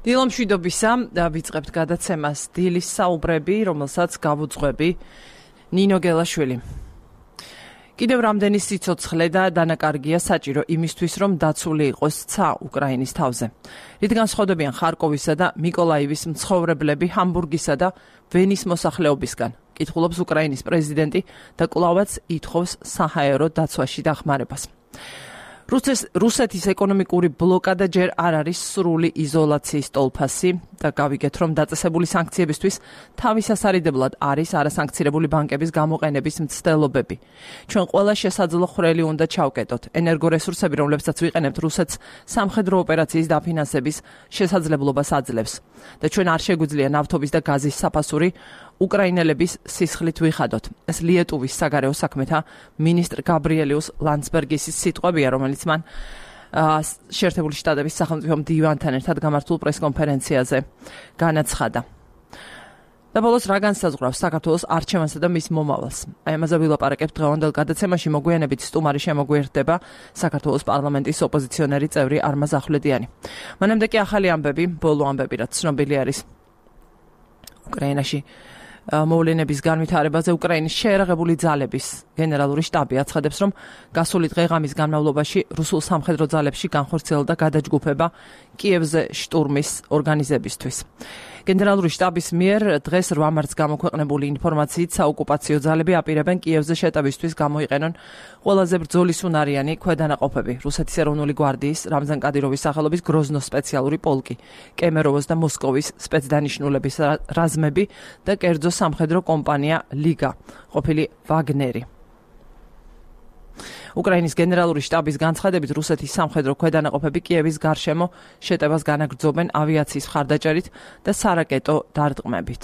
დილომშვიდობისა ვიწყებთ გადაცემას დილის საუბრები, რომელსაც გავუძღვები ნინო გელაშვილი. კიდევ რამდენი სიცოცხლე და დანაკარგია საჭირო იმისთვის, რომ დაცული იყოს ცა უკრაინის თავზე. რითგან სხდობიან ხარკოვისა და მიკოლაივის მცხოვრებლები ჰამბურგისა და ვენის მოსახლეობისგან. კითხულობს უკრაინის პრეზიდენტი და კვლავაც ითხოვს საჰაერო დაცვაში დახმარებას. რუსეთის ეკონომიკური ბლოკადა ჯერ არ არის სრული იზოლაციის ტოლფასი და გავიგეთ, რომ დაწესებული სანქციებისთვის თავისასარიდებლად არის არასანქცირებული ბანკების გამოყენების მცდელობები. ჩვენ ყველა შესაძლო ხვრელი უნდა ჩავკეტოთ. ენერგორესურსები, რომლებსაც ვიყენებთ, რუსეთს სამხედრო ოპერაციის დაფინანსების შესაძლებლობას აძლევს და ჩვენ არ შეგვიძლია ნავთობის და გაზის საფასური უკრაინელების სისხლით ვიხადოთ. ეს ლიეტუვის საგარეო საქმეთა მინისტრ გაბრიელიუს ლანდსბერგის სიტყვებია, რომელიც მან შეერთებული შტატების სახელმწიფო მდივანთან ერთად გამართულ პრესკონფერენციაზე განაცხადა. და ბოლოს რა განსაზღვრავს საქართველოს არჩევანსა და მის მომავალს. აი ამაზე ვილაპარაკებთ დღევანდელ გადაცემაში. მოგვიანებით სტუმარი შემოგვიერთდება საქართველოს პარლამენტის ოპოზიციონერი წევრი არმაზ ახვლედიანი. მანამდე კი ახალი ამბები, ბოლო ამბები, რაც ცნობილი არის უკრაინაში მოვლენების განვითარებაზე. უკრაინის შეერაღებული ძალების გენერალური შტაბი აცხადებს, რომ გასული დღე-ღამის განმავლობაში რუსულ სამხედრო ძალებში განხორციელდა გადაჯგუფება კიევზე შტურმის ორგანიზებისთვის. გენერალური შტაბის მიერ დღეს 8 მარტს გამოქვეყნებული ინფორმაციით საოკუპაციო ძალები აპირებენ კიევზე შეტევისთვის გამოიყენონ ყველაზე ბრძოლისუნარიანი ქვედანაყოფები. რუსეთის ეროვნული გვარდიის რამზან კადიროვის სახელობის გროზნოს სპეციალური პოლკი, კემეროვოს და მოსკოვის სპეცდანიშნულების რაზმები და კერძო სამხედრო კომპანია ლიგა, ყოფილი ვაგნერი. უკრაინის გენერალური შტაბის განცხადებით, რუსეთის სამხედრო ქვედანაყოფები კიევის გარშემო შეტევას განაგრძობენ ავიაციის მხარდაჭერით და სარაკეტო დარტყმებით.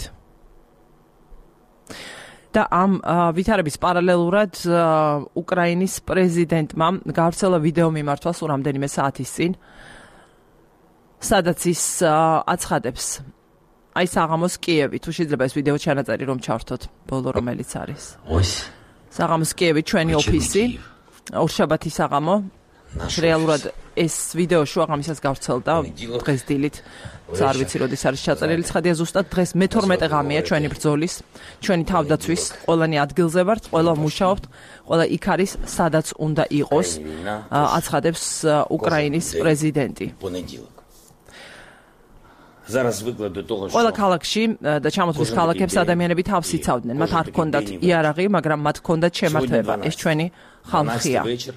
და ამ ვითარების პარალელურად უკრაინის პრეზიდენტმა გავრცელა ვიდეო მიმართვა სულ რამდენიმე საათის წინ, სადაც ის აცხადებს აი საღამოს კიევი, თუ შეიძლება ეს ვიდეო ჩანაწერი რომ ჩავრთოთ, ბოლო რომელიც არის. საღამოს კიევი ჩვენი ოფისი. ორშაბათი საღამო, რეალურად ეს ვიდეო შუაღამისას გავრცელდა დღეს დილით, არ ვიცი როდის არის ჩაწერილი ცხადია ზუსტად, დღეს მე-12 ღამეა ჩვენი ბრძოლის, ჩვენი თავდაცვის, ყველანი ადგილზე ვართ, ყველა მუშაობთ, ყველა იქ არის, სადაც უნდა იყოს, აცხადებს უკრაინის პრეზიდენტი. ყველა ქალაქში და ჩამოთვლის ქალაქებს ადამიანები თავს იცავდნენ, მათ არ ჰქონდათ იარაღი, მაგრამ მათ ჰქონდათ შემართება, ეს ჩვენი ხალხია.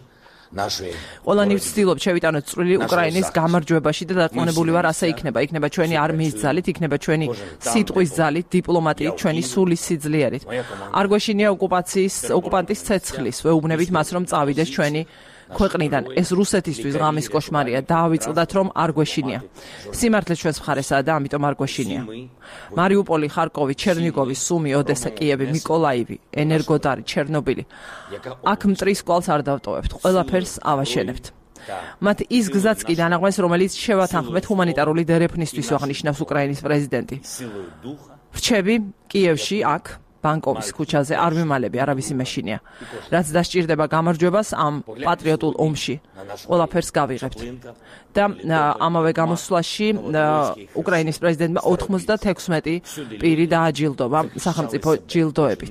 ყველანი ვცდილობთ შევიტანოთ წვრილი უკრაინის გამარჯვებაში და დარწმუნებული ვარ ასე იქნება. იქნება ჩვენი არმიის ძალით, იქნება ჩვენი სიტყვის ძალით, დიპლომატიით, ჩვენი სულის სიძლიერით. არ გვეშინია ოკუპანტის ცეცხლის, ვეუბნებით მას რომ წავიდეს ჩვენი ქვეყნიდან. ეს რუსეთისთვის ღამის კოშმარია. დაავიწყდათ რომ არ გვეშინია. სიმართლე ჩვენს მხარესაა და ამიტომ არ გვეშინია. მარიუპოლი, ხარკოვი, ჩერნიგოვი, სუმი, ოდესა, კიევი, მიკოლაივი, ენერგოდარი, ჩერნობილი. აქ მტრის კვალს არ დავტოვებთ. ყველაფერს ავაშენებთ. მათ ის გზაც კი დანაღვენს, რომელიც შევათანხმეთ ჰუმანიტარული დერეფნისთვის, აღნიშნავს უკრაინის პრეზიდენტი. ვრჩები კიევში აქ ბანკოვის ქუჩაზე არ მიმალები, არავის იმეშინია. რაც დასჭირდება გამარჯვებას ამ პატრიოტულ ომში, ყველაფერს გავიღებთ. და ამავე გამოსვლაში უკრაინის პრეზიდენტმა 96 პირი დააჯილდობა სახელმწიფო ჯილდოებით.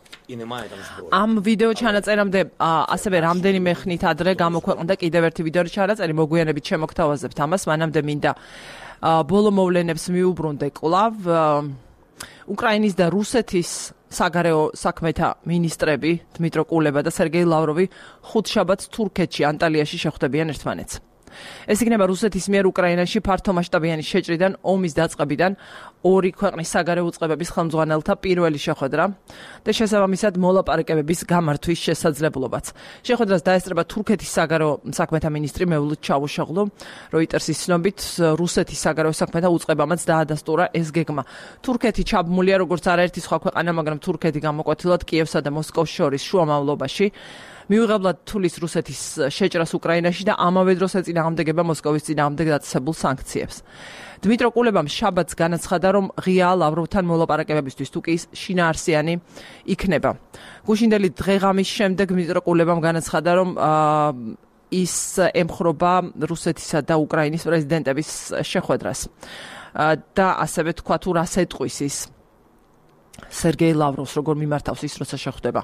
ამ ვიდეო ჩანაწერამდე ასევე რამდენიმე ხნით ადრე გამოქვეყნდა კიდევ ერთი ვიდეო ჩანაწერი, მოგვიანებით შემოგთავაზებთ ამას, მანამდე მინდა ბოლო მოვლენებს მიუბრუნდე კვლავ. უკრაინის და რუსეთის საგარეო საქმეთა მინისტრები დმიტრო კულება და სერგეი ლავროვი ხუთშაბათს თურქეთში ანტალიაში შეხვდებიან ერთმანეთს. ეს იქნება რუსეთის მიერ უკრაინაში ფართომასშტაბიანი შეჭრიდან ომის დაწყებიდან ორი ქვეყნის საგარეო უწყებების ხელმძღვანელთა პირველი შეხვედრა და შესაბამისად მოლაპარაკებების გამართვის შესაძლებლობაც. შეხვედრას დაესწრება თურქეთის საგარეო საქმეთა მინისტრი მევლუდ ჩავუშოღლუ. როიტერსის ცნობით რუსეთის საგარეო საქმეთა უწყებამაც დაადასტურა ეს გეგმა. თურქეთი ჩაბმულია როგორც არაერთი სხვა ქვეყანა, მაგრამ თურქეთი გამოკვეთილად კიევსა და მოსკოვს შორის შუამავლობაში მიუღებლად თulis რუსეთის შეჭრას უკრაინაში და ამავე დროს ეწინააღმდეგება მოსკოვის წინააღმდეგ დაწესებულ სანქციებს. დმიტრო კულებამ შაბათს განაცხადა, რომ ღია ლავროვთან მოლაპარაკებებისთვის თუ კი ის შინაარსიანი იქნება. გუშინდელი დღე-ღამის შემდეგ დმიტრო კულებამ განაცხადა, რომ ის ემხრობა რუსეთისა და უკრაინის პრეზიდენტების შეხვედრას. და ასევე თქვა თუ რას ეტყვის ის სერგეი ლავროვს როგორ მიმართავს ის როცა შეხვდება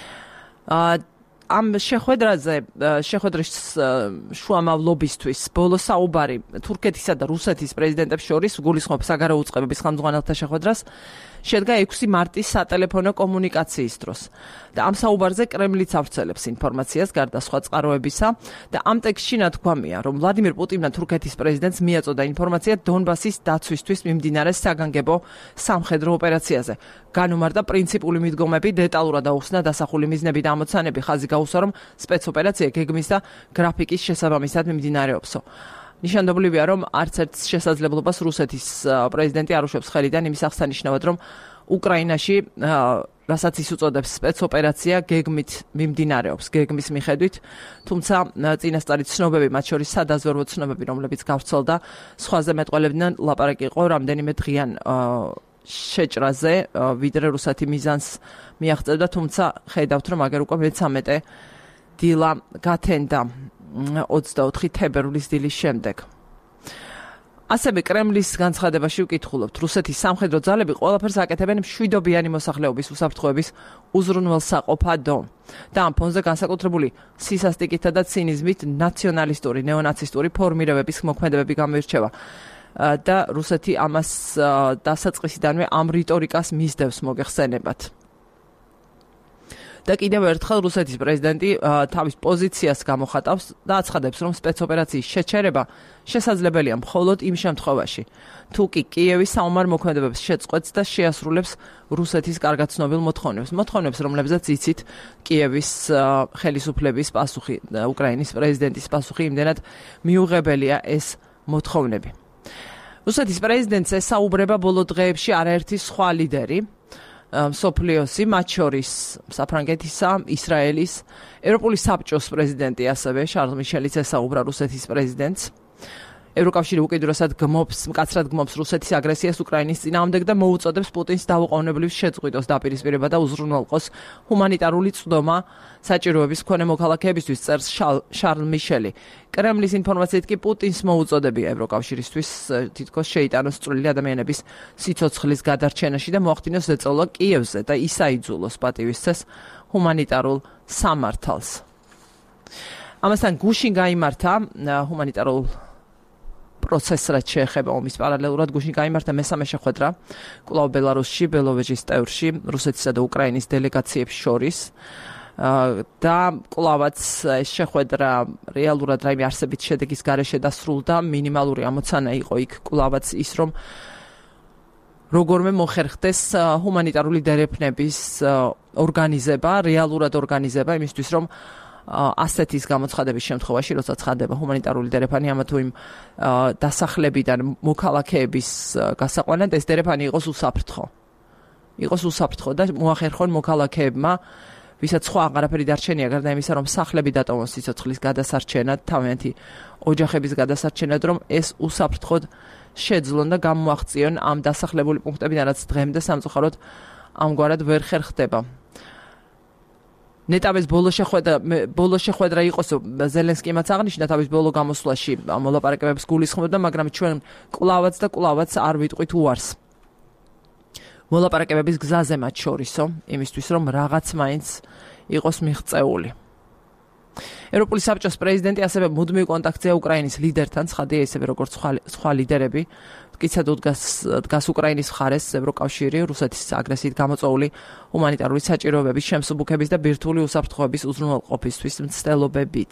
ამ შეხვედრის შუამავლობისთვის ბოლო საუბარი თურქეთისა და რუსეთის პრეზიდენტებს შორის გულისხმობს საგარეო უწყებების ხელმძღვანელთა შეხვედრას შედგა 6 მარტის სატელეფონო კომუნიკაციის დროს და ამ საუბარზე კრემლიც ავრცელებს ინფორმაციას გარდა სხვა წყაროებისა და ამ ტექსტში ნათქვამია რომ ვლადიმირ პუტინმა თურქეთის პრეზიდენტს მიაწოდა ინფორმაცია დონბასის დაცვისთვის მიმდინარე საგანგებო სამხედრო ოპერაციაზე განუმარტა პრინციპული მიდგომები დეტალურად აუხსნა დასახული მიზნები და ამოცანები ხაზი გაუსვა რომ სპეცოპერაცია გეგმის და გრაფიკის შესაბამისად მიმდინარეობსო ნიშანდობლივია, რომ არც ერთ შესაძლებლობას რუსეთის პრეზიდენტი არ უშვებს ხელიდან იმის აღსანიშნავად, რომ უკრაინაში, რასაც ის უწოდებს სპეცოპერაცია, გეგმით მიმდინარეობს, გეგმის მიხედვით, თუმცა წინასწარი ცნობები, მათ შორის სადაზვერვო ცნობები, რომლებიც გავრცელდა, სხვაზე მეტყველებდნენ, ლაპარაკი იყო რამდენიმე დღიან შეჭრაზე, ვიდრე რუსეთი მიზანს მიაღწევდა, თუმცა ხედავთ, რომ აგერ უკვე მე-13 დილა გათენდა 24 თებერვლის დილის შემდეგ. ასევე კრემლის განცხადებაში ვკითხულობთ, რუსეთის სამხედრო ძალები ყველაფერს აკეთებენ მშვიდობიანი მოსახლეობის უსაფრთხოების უზრუნველსაყოფადო და ამ ფონზე განსაკუთრებული სისასტიკითა და ცინიზმით ნაციონალისტური, ნეონაცისტური ფორმირებების მოქმედებები გამოირჩევა და რუსეთი ამას დასაწყისიდანვე ამ რიტორიკას მისდევს მოგეხსენებათ. და კიდევ ერთხელ რუსეთის პრეზიდენტი თავის პოზიციას გამოხატავს და აცხადებს, რომ სპეცოპერაციის შეჩერება შესაძლებელია მხოლოდ იმ შემთხვევაში, თუ კი კიევი საომარ მოქმედებებს შეწყვეტს და შეასრულებს რუსეთის კარგად ცნობილ მოთხოვნებს, რომლებზეც იცით კიევის ხელისუფლების პასუხი, უკრაინის პრეზიდენტის პასუხი იმდენად მიუღებელია ეს მოთხოვნები. რუსეთის პრეზიდენტს ესაუბრება ბოლო დღეებში არაერთი სხვა ლიდერი მსოფლიოსი, მათ შორის საფრანგეთისა, ისრაელის, ევროპული საბჭოს პრეზიდენტი ასევე შარლ მიშელიც ესაუბრა რუსეთის პრეზიდენტს. ევროკავშირი უკიდურესად მკაცრად გმობს რუსეთის აგრესიას უკრაინის წინააღმდეგ და მოუწოდებს პუტინს დაუყოვნებლივ შეწყვიტოს დაპირისპირება და უზრუნველყოს ჰუმანიტარული წვდომა საჭიროების მქონე მოქალაქეებისთვის, წერს შარლ მიშელი. კრემლის ინფორმაციით კი პუტინს მოუწოდებია ევროკავშირისთვის თითქოს შეიტანოს წვრილი ადამიანების სიცოცხლის გადარჩენაში და მოახდინოს ზეწოლა კიევზე და ის აიძულოს პატივისცეს ჰუმანიტარულ სამართალს. ამასთან გუშინ გაიმართა ჰუმანიტარულ პროცესს რაც შეეხება ომის პარალელურად გუშინ გაიმართა მესამე შეხვედრა კვლავ ბელარუსში, ბელოვეჟის ტევრში, რუსეთისა და უკრაინის დელეგაციებს შორის და კვლავაც ეს შეხვედრა რეალურად რაიმე არსებით შედეგის გარეშე დასრულდა, მინიმალური ამოცანა იყო იქ კვლავაც ის, რომ როგორმე მოხერხდეს ჰუმანიტარული დერეფნების ორგანიზება, რეალურად ორგანიზება იმისთვის, რომ ასეთის გამოცხადების შემთხვევაში, როცა ცხადდება ჰუმანიტარული დერეფანი, ამა თუ იმ დასახლებიდან მოქალაქეების გასაყვანად, ეს დერეფანი იყოს უსაფრთხო. იყოს უსაფრთხო და მოახერხონ მოქალაქეებმა, ვისაც სხვა აღარაფერი დარჩენია, გარდა იმისა, რომ სახლები დატოვონ სიცოცხლის გადასარჩენად, თავიანთი ოჯახების გადასარჩენად, რომ ეს უსაფრთხოდ შეძლონ და გამოაღწიონ ამ დასახლებული პუნქტებიდან, რაც დღემდე სამწუხაროდ ამგვარად ვერ ხერხდება. ნეტავის ბოლო შეხვედრა იყოს ზელენსკიმაც აღნიშნა თავის ბოლო გამოსვლაში მოლაპარაკებებს გულისხმობდა, მაგრამ ჩვენ კვლავაც არ ვიტყვით უარს. მოლაპარაკებების გზაზე მათ შორისო, იმისთვის რომ რაღაც მაინც იყოს მიღწეული. ევროპული საბჭოს პრეზიდენტი ასევე მუდმივ კონტაქტზეა უკრაინის ლიდერთან, ცხადია ისევე როგორც სხვა ლიდერები. მტკიცედ დგას უკრაინის მხარეს ევროკავშირი რუსეთის აგრესიით გამოწვეული ჰუმანიტარული საჭიროებების შემსუბუქების და ბირთვული უსაფრთხოების უზრუნველყოფისთვის მცდელობებით.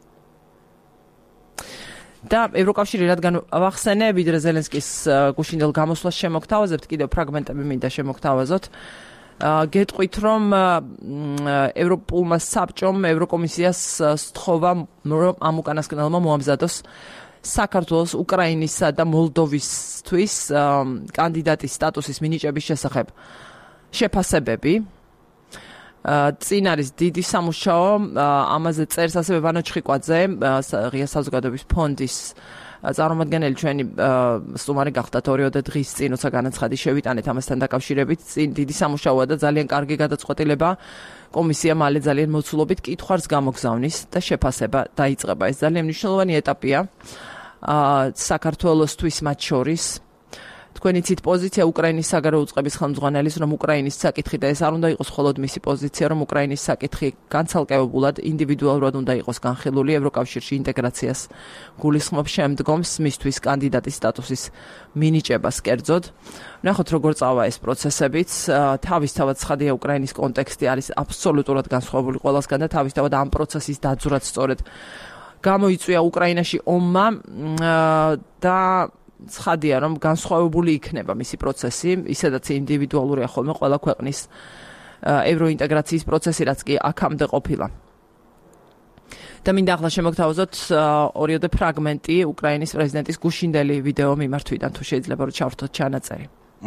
და ევროკავშირი რადგან ვახსენე, ვიდრე ზელენსკის გუშინდელ გამოსვლას შემოგთავაზებთ, კიდევ ფრაგმენტები მინდა შემოგთავაზოთ. გეტყვით, რომ ევროპულმა საბჭომ ევროკომისიას სთხოვა, რომ ამ უკანასკნელმა მოამზადოს საქართველოს, უკრაინისა და მოლდოვისთვის კანდიდატის სტატუსის მინიჭების შესახებ შეფასებები. წინ არის დიდი სამუშაო, ამაზე წერს ასევე ვანო ჩხიკვაძე, ღია საზოგადოების ფონდის წარმომადგენელი, ჩვენი სტუმარი გახდათ 2 დღის წინ, როცა განაცხადი შევიტანეთ ამასთან დაკავშირებით. წინ დიდი სამუშაოა და ძალიან კარგი გადაწყვეტილება. კომისია მალე ძალიან მოცულობით კითხვას გამოგზავნის და შეფასება დაიწყება. ეს ძალიან მნიშვნელოვანი ეტაპია საქართველოსთვის მათ შორის. თქვენი ცით პოზიცია უკრაინის საგარეო უწყების ხელმძღვანელის, რომ უკრაინის საკითხი და ეს არ უნდა იყოს მხოლოდ მისი პოზიცია, რომ უკრაინის საკითხი განცალკევებულად ინდივიდუალურად უნდა იყოს განხილული ევროკავშირში ინტეგრაციას გულისხმობს შემდგომს მისთვის კანდიდატის სტატუსის მინიჭებას კერძოდ. ნახოთ როგორ წავა ეს პროცესებიც. თავისთავად ცხადია უკრაინის კონტექსტი არის აბსოლუტურად განსხვავებული ყველასგან და თავისთავად ამ პროცესის დაძვრაც სწორედ გამოიწვია უკრაინაში ომმა და ცხადია რომ განსხვავებული იქნება მისი პროცესი, ისედაც ინდივიდუალურია ხოლმე ყველა ქვეყნის ევროინტეგრაციის პროცესი, რაც კი აქამდე ყოფილა. და მინდა ახლა შემოგთავაზოთ ორიოდე ფრაგმენტი უკრაინის პრეზიდენტის გუშინდელი ვიდეო მიმართვიდან, თუ შეიძლება რომ ჩავრთოთ ჩანაწერი.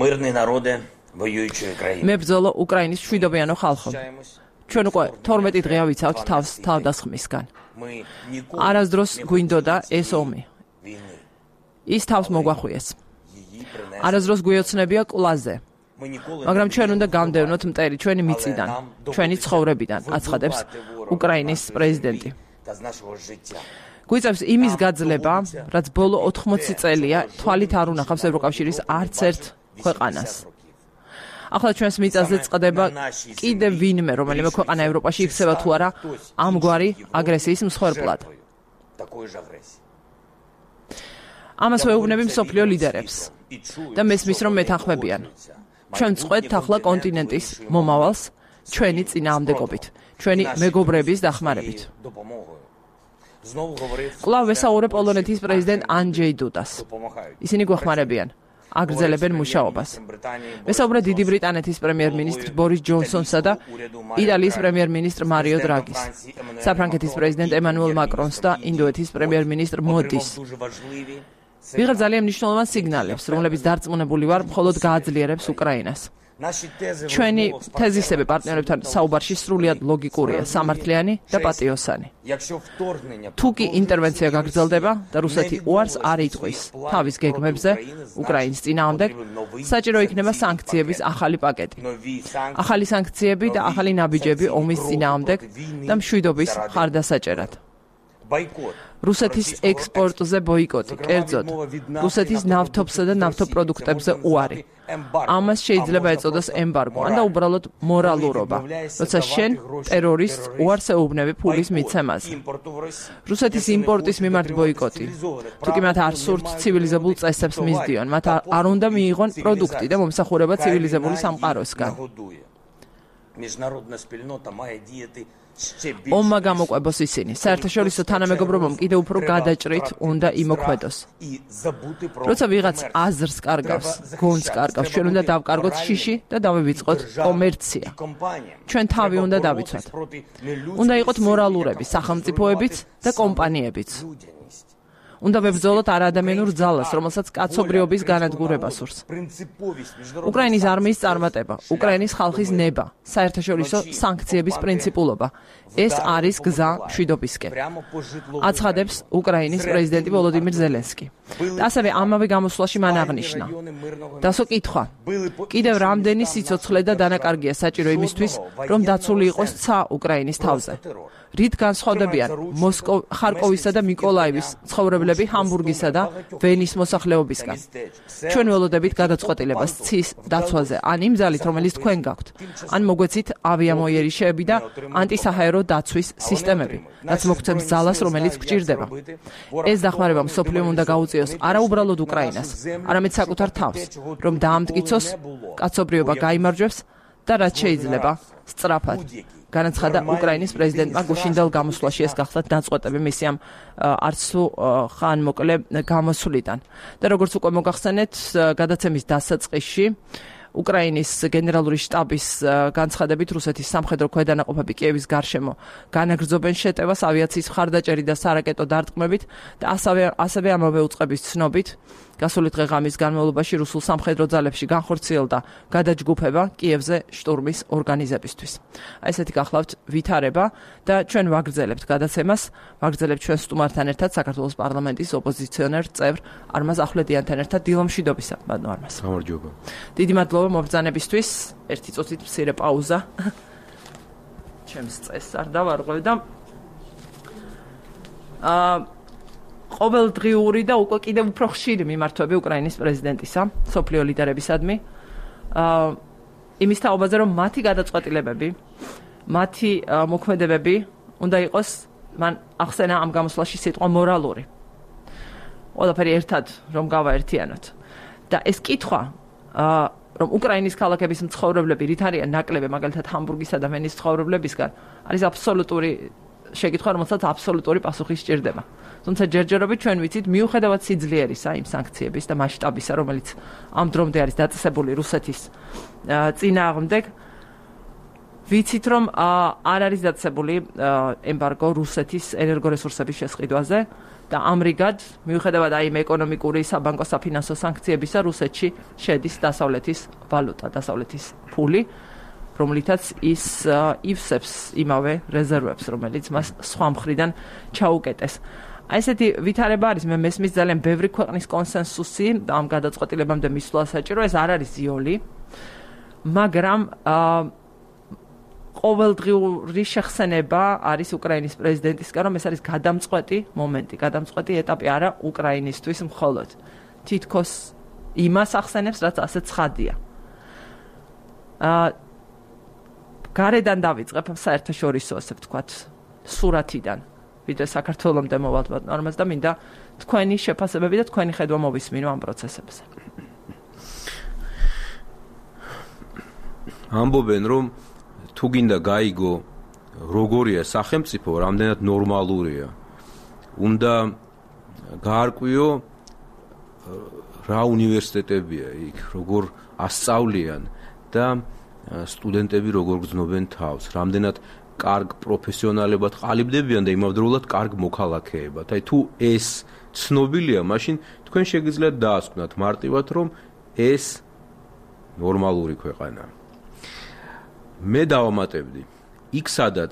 მებრძოლო უკრაინის მშვიდობიანო ხალხო. ჩვენ უკვე 12 დღეა ვიცავთ თავს თავდასხმისგან. არასდროს გვინდოდა ეს ომი. ის თავს მოგვახვიეს. არასდროს გვიოცნებია კლაზე. მაგრამ ჩვენ უნდა გამდევნოთ მტერი ჩვენი მიწიდან, ჩვენი ცხოვრებიდან, აცხადებს უკრაინის პრეზიდენტი. გვიწევს იმის გაძლება, რაც ბოლო 80 წელია თვალით არ უნახავს ევროკავშირის არც ერთ ქვეყანას. ახლა ჩვენს მიწაზე წყდება კიდევ ვინმე, რომელიმე ქვეყანა ევროპაში იქცევა თუ არა ამგვარი აგრესიის მსხვერპლად. ამას ვეუბნები მსოფლიო ლიდერებს და მესმის რომ მეთანხმებიან. ჩვენ წყვეტთ ახლა კონტინენტის მომავალს ჩვენი წინააღმდეგობით, ჩვენი მეგობრების დახმარებით. კვლავ ვესაუბრებ პოლონეთის პრეზიდენტ ანჯეი დუდას. ისინი გვეხმარებიან, აგრძელებენ მუშაობას. ვესაუბრებ დიდი ბრიტანეთის პრემიერ-მინისტრ ბორის ჯონსონსა და იტალიის პრემიერ-მინისტრ მარიო დრაგის, საფრანგეთის პრეზიდენტ ემანუელ მაკრონს და ინდოეთის პრემიერ-მინისტრ მოდის. ვიღებ ძალიან მნიშვნელოვან სიგნალებს, რომლებიც დარწმუნებული ვარ, მხოლოდ გააძლიერებს უკრაინას. ჩვენი თეზისები პარტნიორებთან საუბარში სრულიად ლოგიკურია, სამართლიანი და პატიოსანი. თუ კი ინტერვენცია გაგრძელდება და რუსეთი უარს არ იტყვის თავის გეგმებზე უკრაინის წინააღმდეგ, საჭირო იქნება სანქციების ახალი პაკეტი. ახალი სანქციები და ახალი ნაბიჯები ომის წინააღმდეგ და მშვიდობის ხარდასაჭერად. რუსეთის ექსპორტზე ბოიკოტი, კერძოდ, რუსეთის ნავთობსა და ნავთობპროდუქტებზე უარი. ამას შეიძლება ეწოდოს ემბარგო, ან და უბრალოდ მორალურობა, როცა შენ ტერორისტს უარს ეუბნები ფულის მიცემაზე. რუსეთის იმპორტის მიმართ ბოიკოტი. თუ კი მათ არ სურთ ცივილიზებულ წესებს მისდიონ, მათ არ უნდა მიიღონ პროდუქტი და მომსახურება ცივილიზებული სამყაროსგან. ომმა გამოყვებოს ისინი. საერთაშორისო თანამეგობრობამ კიდევ უფრო გადაჭრით უნდა იმოქმედოს. როცა ვიღაც აზრს კარგავს, გონს კარგავს, ჩვენ უნდა დავკარგოთ შიში და დავივიწყოთ კომერცია. ჩვენ თავი უნდა დავიცვათ. უნდა იყოთ მორალურები, სახელმწიფოებიც და კომპანიებიც. უნდა ვებრძოლოთ არაადამიანურ ძალას, რომელსაც კაცობრიობის განადგურება სურს. უკრაინის არმიის წარმატება, უკრაინის ხალხის ნება, საერთაშორისო სანქციების პრინციპულობა. ეს არის გზა მშვიდობისკენ. აცხადებს უკრაინის პრეზიდენტი ვოლოდიმირ ზელენსკი. და ასევე ამავე გამოსვლაში მან აღნიშნა. დასო კითხვა. კიდევ რამდენი სიცოცხლე და დანაკარგია საჭირო იმისთვის, რომ დაცული იყოს ცა უკრაინის თავზე. რით განსხვავდებიან ხარკოვისა და მიკოლაევის ცხოვრებლები ჰამბურგისა და ვენის მოსახლეობისგან. ჩვენ ველოდებით გადაწყვეტილებას ცის დაცვაზე, ან იმ ძალით, რომელიც თქვენ გაქვთ, ან მოგვეცით ავიამოიერიშეები და ანტისაჰაერო დაცვის სისტემები, რაც მოგცემს ძალას, რომელიც გვჭირდება. ეს დახმარება მსოფლიომ უნდა გაუწიოს არა უბრალოდ უკრაინას, არამედ საკუთარ თავს, რომ დაამტკიცოს, კაცობრიობა გაიმარჯვებს და რაც შეიძლება სწრაფად. განაცხადა უკრაინის პრეზიდენტმა გუშინდელ გამოსვლაში. ეს გახლავთ ნაწყვეტები მისი ამ არც თუ ხანმოკლე გამოსვლიდან. და როგორც უკვე მოგახსენეთ, გადაცემის დასაწყისში უკრაინის გენერალური შტაბის განცხადებით რუსეთის სამხედრო ქვედანაყოფები კიევის გარშემო განაგრძობენ შეტევას ავიაციის მხარდაჭერი და სარაკეტო დარტყმებით და ასევე ამავე უწყების ცნობით გასული დღე-ღამის განმავლობაში რუსულ სამხედრო ძალებში განხორციელდა გადაჯგუფება კიევზე შტურმის ორგანიზებისთვის. ესეთი გახლავთ ვითარება და ჩვენ ვაგრძელებთ გადაცემას, ვაგრძელებთ ჩვენ სტუმართან ერთად საქართველოს პარლამენტის ოპოზიციონერ წევრ არმაზ ახვლედიანთან ერთად დილომშვიდობისა. ბატონო არმაზ. გამარჯობა. დიდი მადლობა მობრძანებისთვის. ერთი წუთით მცირე პაუზა. ჩემს წესს არ დავარღვევ და ყოველდღიური და უკვე კიდევ უფრო ხშირი მიმართვები უკრაინის პრეზიდენტისა, სოფლიო ლიდერებისადმი. იმის თაობაზე, რომ მათი გადაწყვეტილებები, მათი მოქმედებები უნდა იყოს, მან ახსენა ამ გამოსვლაში სიტყვა მორალური. ყველაფერი ერთად რომ გავაერთიანოთ. და ეს კითხვა, რომ უკრაინის ქალაქების მცხოვრებლები რით არიან ნაკლები, მაგალითად ჰამბურგისა და ვენის მცხოვრებლებისგან, არის აბსოლუტური შეკითხვა, რომელსაც აბსოლუტური პასუხი სჭირდება. თუმცა ჯერჯერობით ჩვენ ვიცით, მიუხედავად სიძლიერისა იმ სანქციების და მასშტაბისა, რომელიც ამ დრომდე არის დაწესებული რუსეთის წინააღმდეგ, ვიცით, რომ არ არის დაწესებული ემბარგო რუსეთის ენერგორესურსების შესყიდვაზე და ამრიგად, მიუხედავად აი იმ ეკონომიკური, საბანკო, საფინანსო სანქციებისა, რუსეთში შედის დასავლეთის ვალუტა, დასავლეთის ფული, რომლითაც ის ივსებს იმავე რეზერვებს, რომელიც მას სხვა მხრიდან ჩაუკეტეს. აი ესეთი ვითარება არის, მე მესმის ძალიან ბევრი ქვეყნის კონსენსუსი ამ გადაწყვეტილებამდე მისვლა საჭირო, ეს არ არის ზიოლი, მაგრამ ყოველდღიური შეხსენება არის უკრაინის პრეზიდენტისგან, რომ ეს არის გადამწყვეტი მომენტი, გადამწყვეტი ეტაპი არა უკრაინისთვის მხოლოდ. თითქოს იმას ახსენებს, რაც ასე ცხადია. გარედან დავიწყებ საერთაშორისო, ასე ვთქვათ, სურათიდან, ვიდრე საქართველომდე მოვალთ ნორმას და მინდა თქვენი შეფასებები და თქვენი ხედვა მოვისმინო ამ პროცესებზე. ამბობენ, რომ თუ გინდა გაიგო როგორია სახელმწიფო, რამდენად ნორმალურია, უნდა გაარკვიო რა უნივერსიტეტებია იქ, როგორ ასწავლიან და სტუდენტები როგორ გრძნობენ თავს, რამდენად კარგ პროფესიონალებად ყალიბდებიან და იმავდროულად კარგ მოქალაქეებად. აი თუ ეს ცნობილია, მაშინ თქვენ შეგიძლიათ დაასკვნათ მარტივად, რომ ეს ნორმალური ქვეყანაა. მე დავამატებდი, იქ სადაც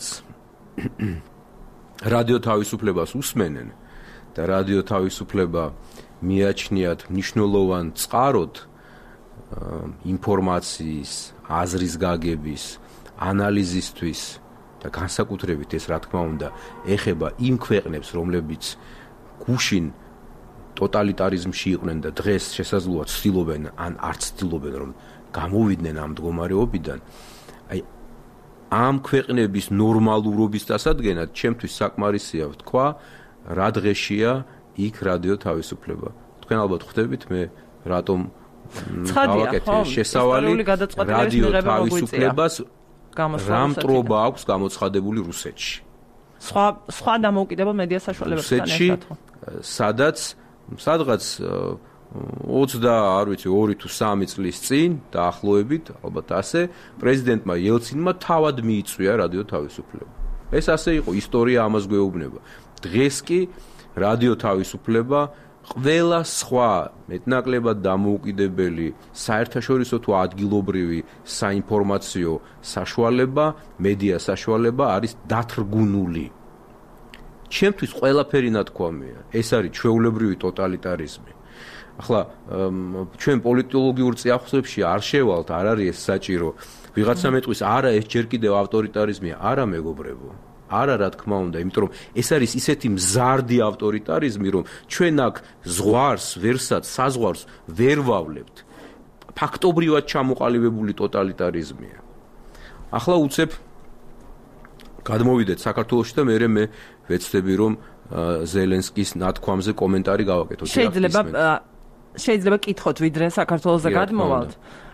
რადიო თავისუფლებას უსმენენ და რადიო თავისუფლება მიაჩნიათ მნიშვნელოვან წყაროდ ინფორმაციის, აზრის გაგების, ანალიზისთვის და განსაკუთრებით ეს რა თქმა უნდა ეხება იმ ქვეყნებს, რომლებიც გუშინ ტოტალიტარიზმში იყვნენ და დღეს შესაძლოა ცდილობენ ან არ ცდილობენ რომ გამოვიდნენ ამ მდგომარეობიდან. აი ამ ქვეყნების ნორმალურობის დასადგენად ჩემთვის საკმარისია ვთქვა, რა დღეშია იქ რადიო თავისუფლება. თქვენ ალბათ ხვდებით მე რატომ გავაკეთე შესავალი რადიო თავისუფლებას რა მტრობა აქვს გამოცხადებული რუსეთში. სხვა დამოუკიდებელ მედია საშუალებებთან ერთად. სადღაც 2 თუ 3 წლის წინ დაახლოებით, ალბათ ასე, პრეზიდენტმა ელცინმა თავად მიიწვია რადიო თავისუფლება. ეს ასე იყო, ისტორია ამას გვეუბნება. დღეს კი რადიო თავისუფლება ყველა სხვა მეტნაკლებად დამოუკიდებელი საერთაშორისო თუ ადგილობრივი საინფორმაციო საშუალება, მედია საშუალება არის დათრგუნული. ჩემთვის ყველაფერი ნათქვამია. ეს არის ჩვეულებრივი ტოტალიტარიზმი. ახლა ჩვენ პოლიტოლოგიურ წიაღწევებში არ შევალთ, არ არის ეს საჭირო. ვიღაცა მეტყვის, არა ეს ჯერ კიდევ ავტორიტარიზმია, არა მეგობრებო. არა რა თქმა უნდა, იმიტომ რომ ეს არის ისეთი მზარდი ავტორიტარიზმი, რომ ჩვენ აქ ზღვარს, ვერსად, საზღვარს ვერ ვავლებთ. ფაქტობრივად ჩამოყალიბებული ტოტალიტარიზმია. ახლა უცებ გადმოვიდეთ საქართველოში და მე ვეცდები რომ ზელენსკის ნათქვამზე კომენტარი გავაკეთოთ. შეიძლება კითხოთ ვიდრე საქართველოზე გადმოვალთ.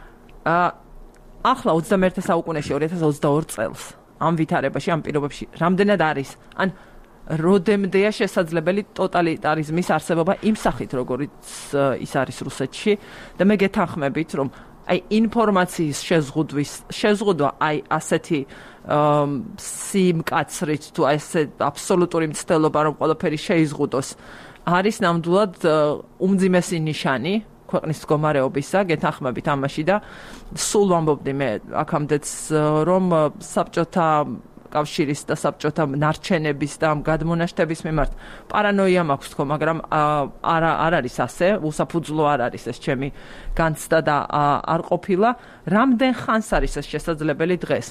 ახლა 21 საუკუნეში 2022 წელს ამ ვითარებაში, ამ პირობებში რამდენად არის, ან როდემდეა შესაძლებელი ტოტალიტარიზმის არსებობა იმ სახით, როგორიც ის არის რუსეთში და მე გეთანხმებით, რომ აი ინფორმაციის შეზღუდვა აი ასეთი სიმკაცრით თუ ასე აბსოლუტური მცდელობა, რომ ყველაფერი შეიზღუდოს, არის ნამდვილად უმძიმესი ნიშანი ქვეყნის მდგომარეობისა, გეთანხმებით ამაში და სულ ვამბობდი მე აქამდეც, რომ საბჭოთა კავშირის და საბჭოთა ნარჩენების და ამ გადმონაშთების მიმართ პარანოია მაქვს თქო, მაგრამ არ არის ასე, უსაფუძვლო არ არის ეს ჩემი განცდა და არ ყოფილა. რამდენ ხანს არის ეს შესაძლებელი დღეს?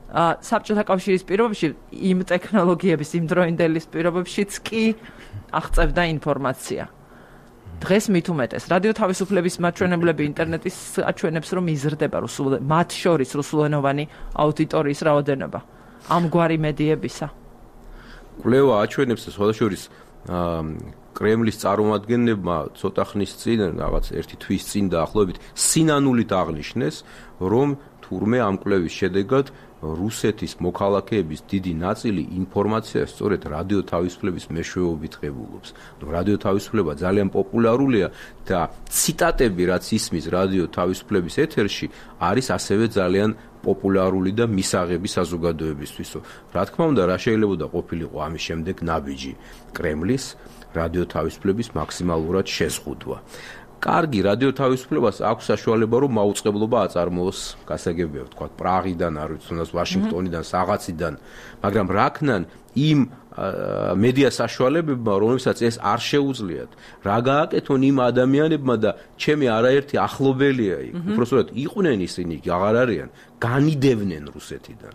საბჭოთა კავშირის პირობებში იმ ტექნოლოგიების იმ დროინდელის პირობებშიც კი აღწევდა ინფორმაცია. დღეს მით უმეტეს რადიო თავისუფლების მაჩვენებლები ინტერნეტის აჩვენებს რომ იზრდება მათ შორის რუსულენოვანი აუდიტორიის რაოდენობა ამგვარი მედიებისა. კვლევა აჩვენებს სხვადასხვა კრემლის წარმომადგენლებმა ცოტა ხნის წინ, რაღაც ერთი თვის წინ დაახლოებით სინანულით აღნიშნეს, რომ თურმე ამ კვლევის შედეგად რუსეთის მოქალაქეების დიდი ნაწილი ინფორმაციას სწორედ რადიო თავისუფლების მეშვეობით ღებულობს. რადიო თავისუფლება ძალიან პოპულარულია და ციტატები, რაც ისმის რადიო თავისუფლების ეთერში, არის ასევე ძალიან პოპულარული და მისაღები საზოგადოებისთვისო. რა თქმა უნდა, რა შეიძლება ყოფილიყო ამის შემდეგ ნაბიჯი კრემლის რადიო თავისუფლების მაქსიმალურად შეზღუდვა. კარგი რადიო თავისუფლებას აქვს საშუალება რომ მაუწყებლობა აწარმოოს გასაგებია თქვა პრაღიდან არ ვიცი თუნდაც ვაშინგტონიდან საღაციდან მაგრამ რა ქნან იმ მედია საშუალებებმა რომლებსაც ეს არ შეუძლიათ რა გააკეთონ იმ ადამიანებმა და ჩემი არაერთი ახლობელია იქ უბრალოდ იყვნენ ისინი აღარ არიან განიდევნენ რუსეთიდან